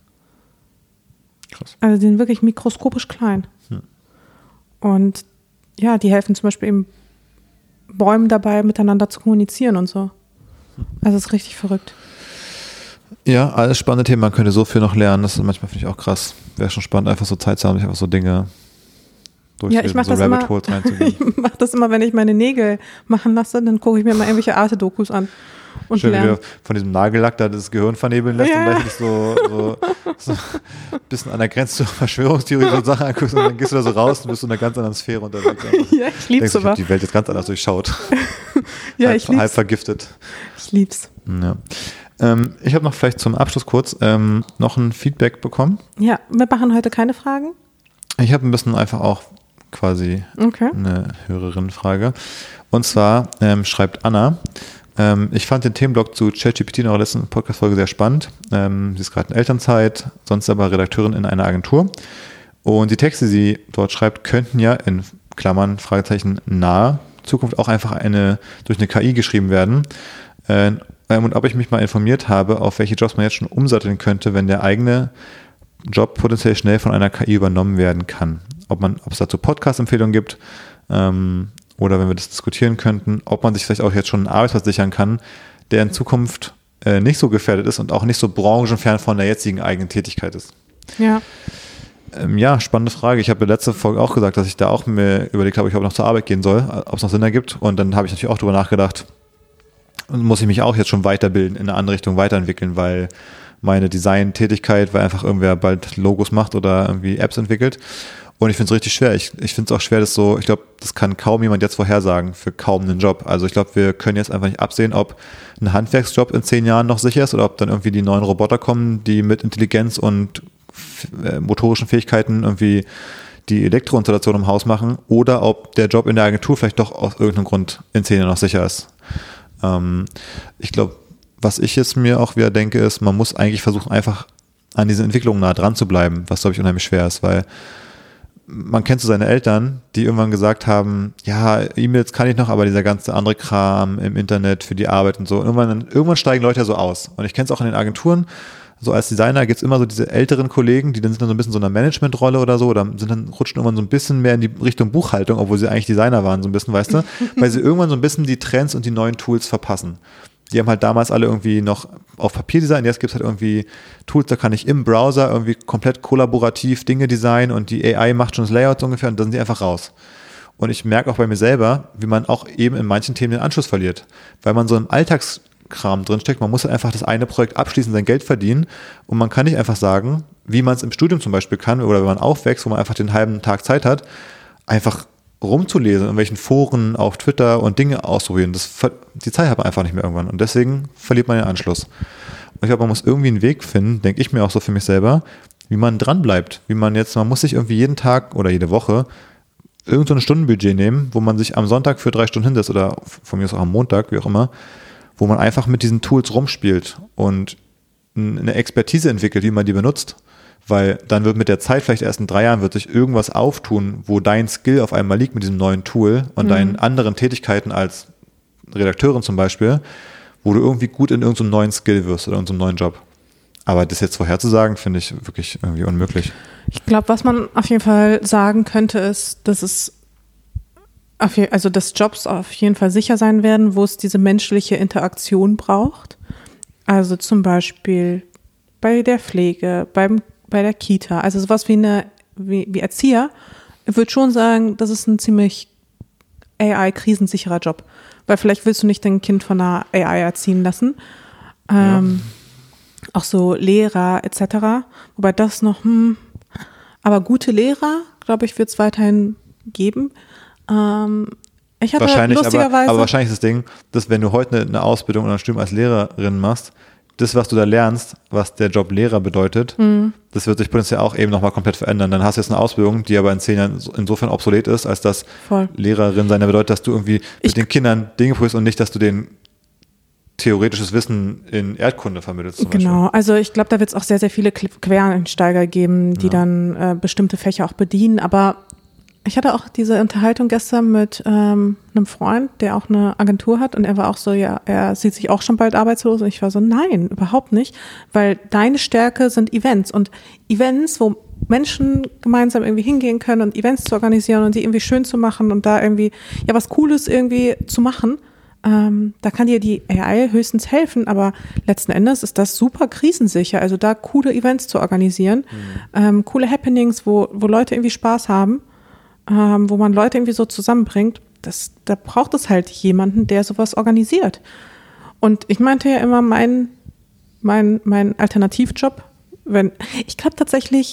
Krass. Also die sind wirklich mikroskopisch klein. Hm. Und ja, die helfen zum Beispiel eben Bäumen dabei, miteinander zu kommunizieren und so. Also es ist richtig verrückt. Ja, alles spannende Themen. Man könnte so viel noch lernen. Das ist manchmal, finde ich, auch krass. Wäre schon spannend, einfach so Zeit zu haben, sich einfach so Dinge Ja, ich mache so das, immer, ich mach das immer, wenn ich meine Nägel machen lasse, dann gucke ich mir mal irgendwelche Arte-Dokus an und Schön, lerne. wie du von diesem Nagellack da das Gehirn vernebeln lässt Ja. und gleich so, so, so ein bisschen an der Grenze zur Verschwörungstheorie und Sachen anguckst und dann gehst du da so raus und bist in einer ganz anderen Sphäre unterwegs. Ja, ich lieb's Denkst, ich aber. habe die Welt jetzt ganz anders durchschaut. Ja, halb, ich lieb's. halb vergiftet. Ich lieb's. Ja. Ähm, ich habe noch vielleicht zum Abschluss kurz ähm, noch ein Feedback bekommen. Ja, wir machen heute keine Fragen. Ich habe ein bisschen einfach auch quasi Okay. eine Hörerinnenfrage. Und zwar ähm, schreibt Anna, ähm, ich fand den Themenblock zu ChatGPT in eurer letzten Podcast-Folge sehr spannend. Ähm, sie ist gerade in Elternzeit, sonst aber Redakteurin in einer Agentur. Und die Texte, die sie dort schreibt, könnten ja in Klammern, Fragezeichen, nahe Zukunft auch einfach eine durch eine K I geschrieben werden. Äh, und ob ich mich mal informiert habe, auf welche Jobs man jetzt schon umsatteln könnte, wenn der eigene Job potenziell schnell von einer K I übernommen werden kann. Ob man, ob es dazu Podcast-Empfehlungen gibt ähm, oder wenn wir das diskutieren könnten, ob man sich vielleicht auch jetzt schon einen Arbeitsplatz sichern kann, der in Zukunft äh, nicht so gefährdet ist und auch nicht so branchenfern von der jetzigen eigenen Tätigkeit ist. Ja. Ähm, ja, spannende Frage. Ich habe in der letzten Folge auch gesagt, dass ich da auch mir überlegt habe, ob ich noch zur Arbeit gehen soll, ob es noch Sinn ergibt. Und dann habe ich natürlich auch darüber nachgedacht, und muss ich mich auch jetzt schon weiterbilden, in eine andere Richtung weiterentwickeln, weil meine Design-Tätigkeit, weil einfach irgendwer bald Logos macht oder irgendwie Apps entwickelt. Und ich finde es richtig schwer. Ich, ich finde es auch schwer, dass so, ich glaube, das kann kaum jemand jetzt vorhersagen für kaum einen Job. Also ich glaube, wir können jetzt einfach nicht absehen, ob ein Handwerksjob in zehn Jahren noch sicher ist oder ob dann irgendwie die neuen Roboter kommen, die mit Intelligenz und äh, motorischen Fähigkeiten irgendwie die Elektroinstallation im Haus machen oder ob der Job in der Agentur vielleicht doch aus irgendeinem Grund in zehn Jahren noch sicher ist. Ähm, ich glaube, was ich jetzt mir auch wieder denke, ist, man muss eigentlich versuchen, einfach an diesen Entwicklungen nah dran zu bleiben, was, glaube ich, unheimlich schwer ist, weil man kennt so seine Eltern, die irgendwann gesagt haben, ja, E-Mails kann ich noch, aber dieser ganze andere Kram im Internet für die Arbeit und so. Und irgendwann, irgendwann steigen Leute ja so aus. Und ich kenne es auch in den Agenturen, so als Designer gibt es immer so diese älteren Kollegen, die dann sind dann so ein bisschen so in einer Managementrolle oder so, oder sind dann rutschen irgendwann so ein bisschen mehr in die Richtung Buchhaltung, obwohl sie eigentlich Designer waren, so ein bisschen, weißt du, weil sie irgendwann so ein bisschen die Trends und die neuen Tools verpassen. Die haben halt damals alle irgendwie noch auf Papier designt, jetzt gibt es halt irgendwie Tools, da kann ich im Browser irgendwie komplett kollaborativ Dinge designen und die A I macht schon das Layout so ungefähr und dann sind die einfach raus. Und ich merke auch bei mir selber, wie man auch eben in manchen Themen den Anschluss verliert, weil man so im Alltags Kram drinsteckt. Man muss halt einfach das eine Projekt abschließen, sein Geld verdienen und man kann nicht einfach sagen, wie man es im Studium zum Beispiel kann oder wenn man aufwächst, wo man einfach den halben Tag Zeit hat, einfach rumzulesen, in welchen Foren, auf Twitter und Dinge ausprobieren. Das, die Zeit hat man einfach nicht mehr irgendwann und deswegen verliert man den Anschluss. Und ich glaube, man muss irgendwie einen Weg finden, denke ich mir auch so für mich selber, wie man dran bleibt, wie man jetzt, man muss sich irgendwie jeden Tag oder jede Woche irgend so ein Stundenbudget nehmen, wo man sich am Sonntag für drei Stunden hinsetzt oder von mir aus auch am Montag, wie auch immer, wo man einfach mit diesen Tools rumspielt und eine Expertise entwickelt, wie man die benutzt. Weil dann wird mit der Zeit, vielleicht erst in drei Jahren, wird sich irgendwas auftun, wo dein Skill auf einmal liegt mit diesem neuen Tool und mhm. deinen anderen Tätigkeiten als Redakteurin zum Beispiel, wo du irgendwie gut in irgendeinem neuen Skill wirst oder in irgendeinem neuen Job. Aber das jetzt vorherzusagen, finde ich wirklich irgendwie unmöglich. Ich glaube, was man auf jeden Fall sagen könnte, ist, dass es Auf je, also dass Jobs auf jeden Fall sicher sein werden, wo es diese menschliche Interaktion braucht. Also zum Beispiel bei der Pflege, beim, bei der Kita, also sowas wie eine wie, wie Erzieher. Ich würde schon sagen, das ist ein ziemlich A I-krisensicherer Job, weil vielleicht willst du nicht dein Kind von einer A I erziehen lassen. Ähm, ja. Auch so Lehrer et cetera. Wobei das noch, hm, aber gute Lehrer, glaube ich, wird es weiterhin geben. Ähm, ich hatte wahrscheinlich, lustigerweise aber, aber wahrscheinlich ist das Ding, dass wenn du heute eine, eine Ausbildung oder ein Studium als Lehrerin machst, das, was du da lernst, was der Job Lehrer bedeutet, mhm. das wird sich potenziell auch eben nochmal komplett verändern. Dann hast du jetzt eine Ausbildung, die aber in zehn Jahren insofern obsolet ist, als dass Voll. Lehrerin sein bedeutet, dass du irgendwie ich mit den Kindern Dinge prüfst und nicht, dass du den theoretisches Wissen in Erdkunde vermittelst zum Genau, Beispiel. also ich glaube, da wird es auch sehr, sehr viele Quereinsteiger geben, die ja. dann äh, bestimmte Fächer auch bedienen, aber ich hatte auch diese Unterhaltung gestern mit ähm, einem Freund, der auch eine Agentur hat und er war auch so, ja, er sieht sich auch schon bald arbeitslos und ich war so, nein, überhaupt nicht, weil deine Stärke sind Events und Events, wo Menschen gemeinsam irgendwie hingehen können und Events zu organisieren und die irgendwie schön zu machen und da irgendwie, ja, was Cooles irgendwie zu machen, ähm, da kann dir die A I höchstens helfen, aber letzten Endes ist das super krisensicher, also da coole Events zu organisieren, mhm. ähm, coole Happenings, wo, wo Leute irgendwie Spaß haben, Ähm, wo man Leute irgendwie so zusammenbringt, das, da braucht es halt jemanden, der sowas organisiert. Und ich meinte ja immer, mein, mein, mein Alternativjob, wenn, ich glaube tatsächlich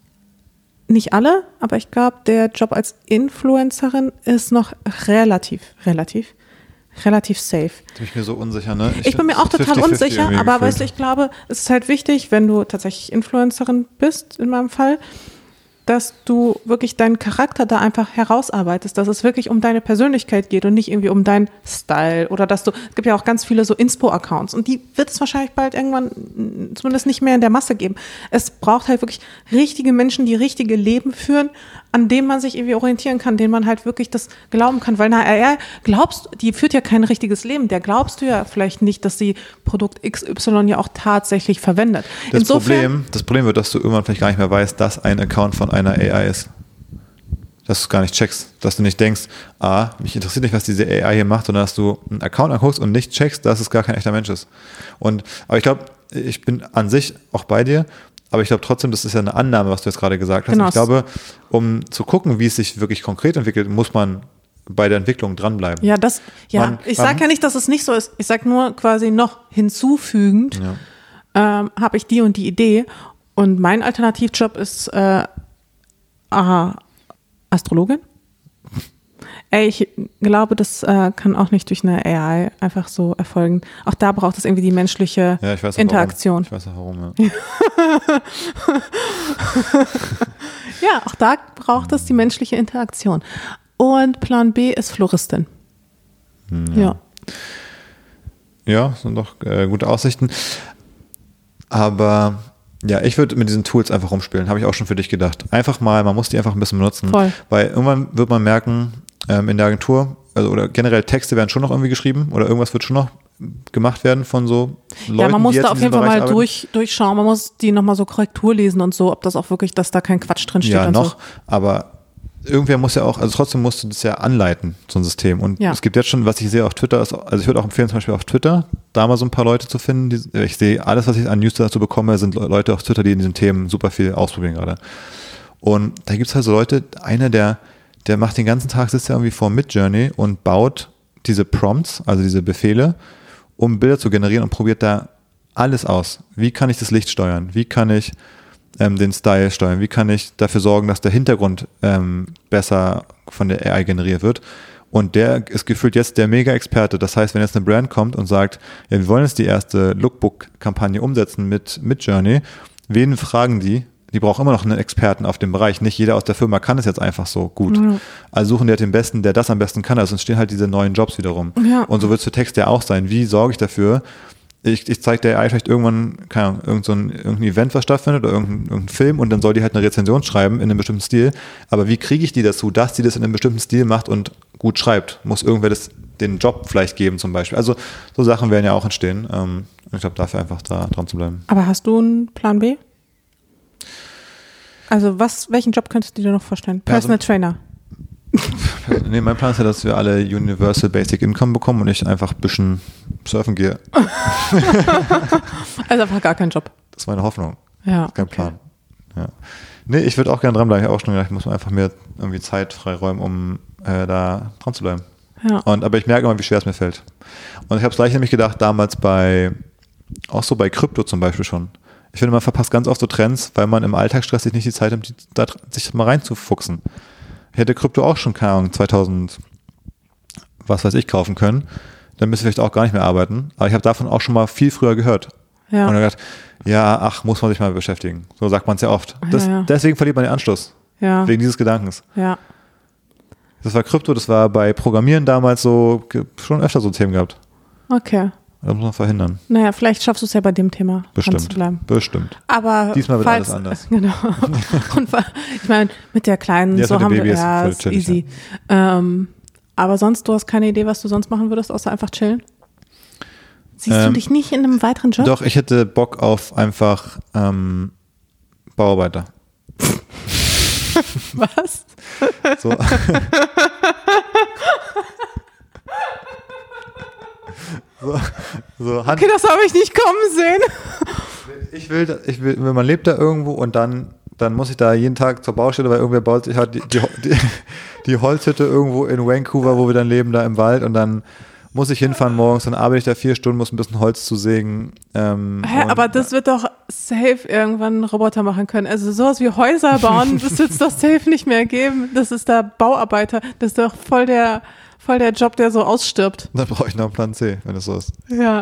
nicht alle, aber ich glaube, der Job als Influencerin ist noch relativ, relativ, relativ safe. Da bin ich mir so unsicher, ne? Ich, ich bin mir auch total unsicher, aber gefühlt. Weißt du, ich glaube, es ist halt wichtig, wenn du tatsächlich Influencerin bist, in meinem Fall, dass du wirklich deinen Charakter da einfach herausarbeitest, dass es wirklich um deine Persönlichkeit geht und nicht irgendwie um deinen Style oder dass du, es gibt ja auch ganz viele so Inspo-Accounts und die wird es wahrscheinlich bald irgendwann zumindest nicht mehr in der Masse geben. Es braucht halt wirklich richtige Menschen, die richtige Leben führen, an denen man sich irgendwie orientieren kann, denen man halt wirklich das glauben kann, weil eine A I, glaubst, die führt ja kein richtiges Leben, der glaubst du ja vielleicht nicht, dass sie Produkt X Y ja auch tatsächlich verwendet. Das Insofern, Problem, das Problem wird, dass du irgendwann vielleicht gar nicht mehr weißt, dass ein Account von einer A I ist. Dass du es gar nicht checkst, dass du nicht denkst, ah, mich interessiert nicht, was diese A I hier macht, sondern dass du einen Account anguckst und nicht checkst, dass es gar kein echter Mensch ist. Und, aber ich glaube, ich bin an sich auch bei dir, aber ich glaube trotzdem, das ist ja eine Annahme, was du jetzt gerade gesagt hast. Genau. Und ich glaube, um zu gucken, wie es sich wirklich konkret entwickelt, muss man bei der Entwicklung dranbleiben. Ja, das, ja, man, ich sage ja nicht, dass es nicht so ist. Ich sage nur quasi noch hinzufügend, ja. ähm, habe ich die und die Idee. Und mein Alternativjob ist äh, aha, Astrologin. Ey, ich glaube, das äh, kann auch nicht durch eine A I einfach so erfolgen. Auch da braucht es irgendwie die menschliche ja, ich weiß auch Interaktion. Warum. Ich weiß auch warum, ja. Ja, auch da braucht es die menschliche Interaktion. Und Plan B ist Floristin. Ja. Ja, ja sind doch äh, gute Aussichten. Aber ja, ich würde mit diesen Tools einfach rumspielen, habe ich auch schon für dich gedacht. Einfach mal, man muss die einfach ein bisschen benutzen. Voll. Weil irgendwann wird man merken, ähm, in der Agentur, also oder generell Texte werden schon noch irgendwie geschrieben oder irgendwas wird schon noch gemacht werden von so Leuten, ja, man muss die jetzt da auf in jeden diesem Fall Bereich mal durch, durchschauen, man muss die nochmal so Korrektur lesen und so, ob das auch wirklich, dass da kein Quatsch drin steht ja, und noch, so. aber irgendwer muss ja auch, also trotzdem musst du das ja anleiten, so ein System. Und ja. es gibt jetzt schon, was ich sehe auf Twitter, ist, also ich würde auch empfehlen, zum Beispiel auf Twitter, da mal so ein paar Leute zu finden. Die, ich sehe, alles, was ich an News dazu bekomme, sind Leute auf Twitter, die in diesen Themen super viel ausprobieren gerade. Und da gibt es halt so Leute, einer, der, der macht den ganzen Tag, sitzt ja irgendwie vor Midjourney und baut diese Prompts, also diese Befehle, um Bilder zu generieren und probiert da alles aus. Wie kann ich das Licht steuern? Wie kann ich ähm, den Style steuern? Wie kann ich dafür sorgen, dass der Hintergrund ähm, besser von der A I generiert wird? Und der ist gefühlt jetzt der Mega-Experte. Das heißt, wenn jetzt eine Brand kommt und sagt, ja, wir wollen jetzt die erste Lookbook-Kampagne umsetzen mit Midjourney, wen fragen die? Die brauchen immer noch einen Experten auf dem Bereich. Nicht jeder aus der Firma kann es jetzt einfach so gut. Mhm. Also suchen die halt den Besten, der das am besten kann. Also entstehen halt diese neuen Jobs wiederum. Ja. Und so wird es für Text ja auch sein. Wie sorge ich dafür? Ich, ich zeige der A I vielleicht irgendwann, keine Ahnung, irgend so ein, irgendein Event, was stattfindet oder irgendein, irgendein Film und dann soll die halt eine Rezension schreiben in einem bestimmten Stil. Aber wie kriege ich die dazu, dass die das in einem bestimmten Stil macht und gut schreibt? Muss irgendwer das, den Job vielleicht geben zum Beispiel? Also so Sachen werden ja auch entstehen. Ähm, ich glaube, dafür einfach da dran zu bleiben. Aber hast du einen Plan B? Also was, welchen Job könntest du dir noch vorstellen? Personal also, Trainer. Nee, mein Plan ist ja, dass wir alle Universal Basic Income bekommen und ich einfach ein bisschen surfen gehe. Also einfach gar kein Job. Das ist meine Hoffnung. Ja. Kein okay. Plan. Ja. Nee, ich würde auch gerne dranbleiben. Ich habe auch schon gedacht, ich muss mir einfach mehr irgendwie Zeit freiräumen, um äh, da dran zu bleiben. Ja. Und, aber ich merke immer, wie schwer es mir fällt. Und ich habe es gleich nämlich gedacht, damals bei, auch so bei Krypto zum Beispiel schon. Ich finde, man verpasst ganz oft so Trends, weil man im Alltagsstress sich nicht die Zeit hat, da, sich mal reinzufuchsen. Ich hätte Krypto auch schon, keine Ahnung, zweitausend, was weiß ich, kaufen können. Dann müsste ich vielleicht auch gar nicht mehr arbeiten. Aber ich habe davon auch schon mal viel früher gehört. Ja. Und dann gedacht, ja, ach, muss man sich mal beschäftigen. So sagt man es ja oft. Das, ja, ja. Deswegen verliert man den Anschluss. Ja. Wegen dieses Gedankens. Ja. Das war Krypto, das war bei Programmieren damals so, schon öfter so Themen gehabt. Okay. Das muss man verhindern. Naja, vielleicht schaffst du es ja bei dem Thema Bestimmt. dran zu bleiben. Bestimmt. Aber diesmal wird falls, alles anders. Genau. Und ich meine, mit der Kleinen, Ja, so mit dem haben wir, Baby ist ja, voll ist chillig, easy. Ähm, aber sonst, du hast keine Idee, was du sonst machen würdest, außer einfach chillen? Siehst Ähm, du dich nicht in einem weiteren Job? Doch, ich hätte Bock auf einfach ähm, Bauarbeiter. Was? So. so, so Hand, Okay, das habe ich nicht kommen sehen. ich will, ich will, man lebt da irgendwo und dann, dann muss ich da jeden Tag zur Baustelle, weil irgendwer baut sich halt die, die, die, die Holzhütte irgendwo in Vancouver, wo wir dann leben, da im Wald und dann muss ich hinfahren morgens, dann arbeite ich da vier Stunden, muss ein bisschen Holz zu sägen. Ähm, Hä, aber das wird doch safe irgendwann ein Roboter machen können. Also sowas wie Häuser bauen, das wird es doch safe nicht mehr geben. Das ist da Bauarbeiter. Das ist doch voll der, voll der Job, der so ausstirbt. Dann brauche ich noch einen Plan C, wenn es so ist. Ja.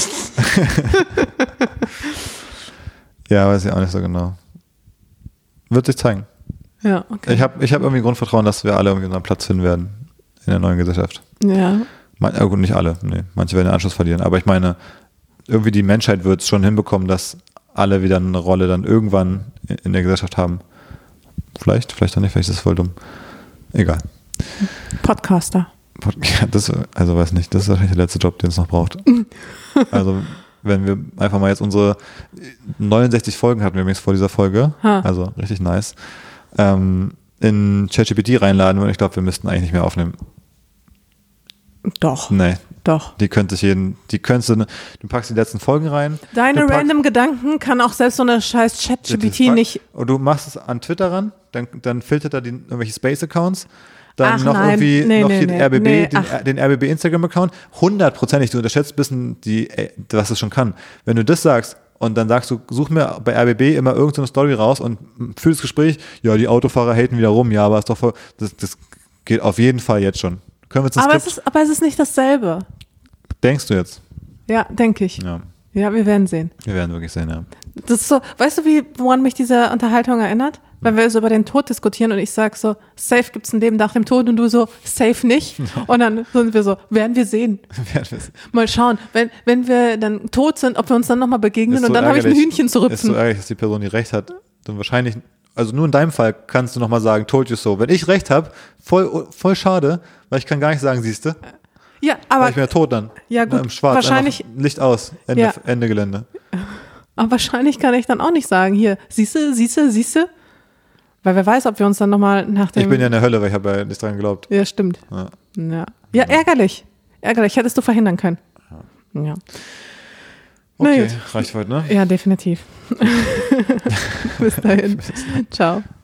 Ja, weiß ich auch nicht so genau. Wird sich zeigen. Ja, okay. Ich habe ich hab irgendwie Grundvertrauen, dass wir alle irgendwie unseren Platz finden werden in der neuen Gesellschaft. Ja. Man, ja gut, nicht alle, nee. Manche werden den Anschluss verlieren. Aber ich meine, irgendwie die Menschheit wird es schon hinbekommen, dass alle wieder eine Rolle dann irgendwann in der Gesellschaft haben. Vielleicht, vielleicht auch nicht, vielleicht ist es voll dumm. Egal. Podcaster. Ja, das, also weiß nicht, das ist wahrscheinlich der letzte Job, den es noch braucht. Also wenn wir einfach mal jetzt unsere neunundsechzig Folgen hatten wir übrigens vor dieser Folge, Ha. also richtig nice, ähm, in ChatGPT reinladen und ich glaube, wir müssten eigentlich nicht mehr aufnehmen. Doch. Nee, Doch. die könnte sich jeden, die könntest du, du packst die letzten Folgen rein. Deine du packst- random Gedanken kann auch selbst so eine scheiß ChatGPT pack- nicht. Und du machst es an Twitter ran, dann, dann filtert er die, irgendwelche Space-Accounts, dann Ach noch nein, irgendwie nee, noch nee, hier den nee, R B B, nee, den, ach. den R B B Instagram-Account. Hundertprozentig, du unterschätzt ein bisschen, die, äh, was es schon kann. Wenn du das sagst und dann sagst du, such mir bei R B B immer irgendeine Story raus und für das Gespräch, ja, die Autofahrer haten wieder rum, ja, aber ist doch voll, das, das geht auf jeden Fall jetzt schon. Können wir jetzt ein Aber es, Skript, ist, aber es ist nicht dasselbe. denkst du jetzt? Ja, denke ich. Ja, Ja, wir werden sehen. wir werden wirklich sehen, ja. Das ist so, weißt du, wie, woran mich diese Unterhaltung erinnert? Wenn wir so über den Tod diskutieren und ich sag so, safe gibt's ein Leben nach dem Tod und du so, safe nicht. Und dann sind wir so, werden wir sehen. Werden wir sehen. Mal schauen, wenn, wenn wir dann tot sind, ob wir uns dann nochmal begegnen Ist und so dann habe ich ein ärgerlich. Hühnchen zu Ist so rüpfen. ärgerlich, dass die Person, die recht hat, dann wahrscheinlich, also nur in deinem Fall kannst du nochmal sagen, told you so. Wenn ich recht habe, voll, voll schade, weil ich kann gar nicht sagen, siehste, Ja, weil aber, ich bin ja tot dann. Ja, gut, Na, im Schwarz, wahrscheinlich- einfach Licht aus, Ende, Ja. Ende Gelände. aber wahrscheinlich kann ich dann auch nicht sagen, hier, siehste, siehste, siehste. Weil wer weiß, ob wir uns dann nochmal nach dem... Ich bin ja in der Hölle, weil ich habe ja nicht dran geglaubt. Ja, stimmt. Ja. Ja. ja, ärgerlich. Ärgerlich, hättest du verhindern können. Ja, Na Okay, gut. reicht für heute, ne? ja definitiv. Bis dahin. Ciao.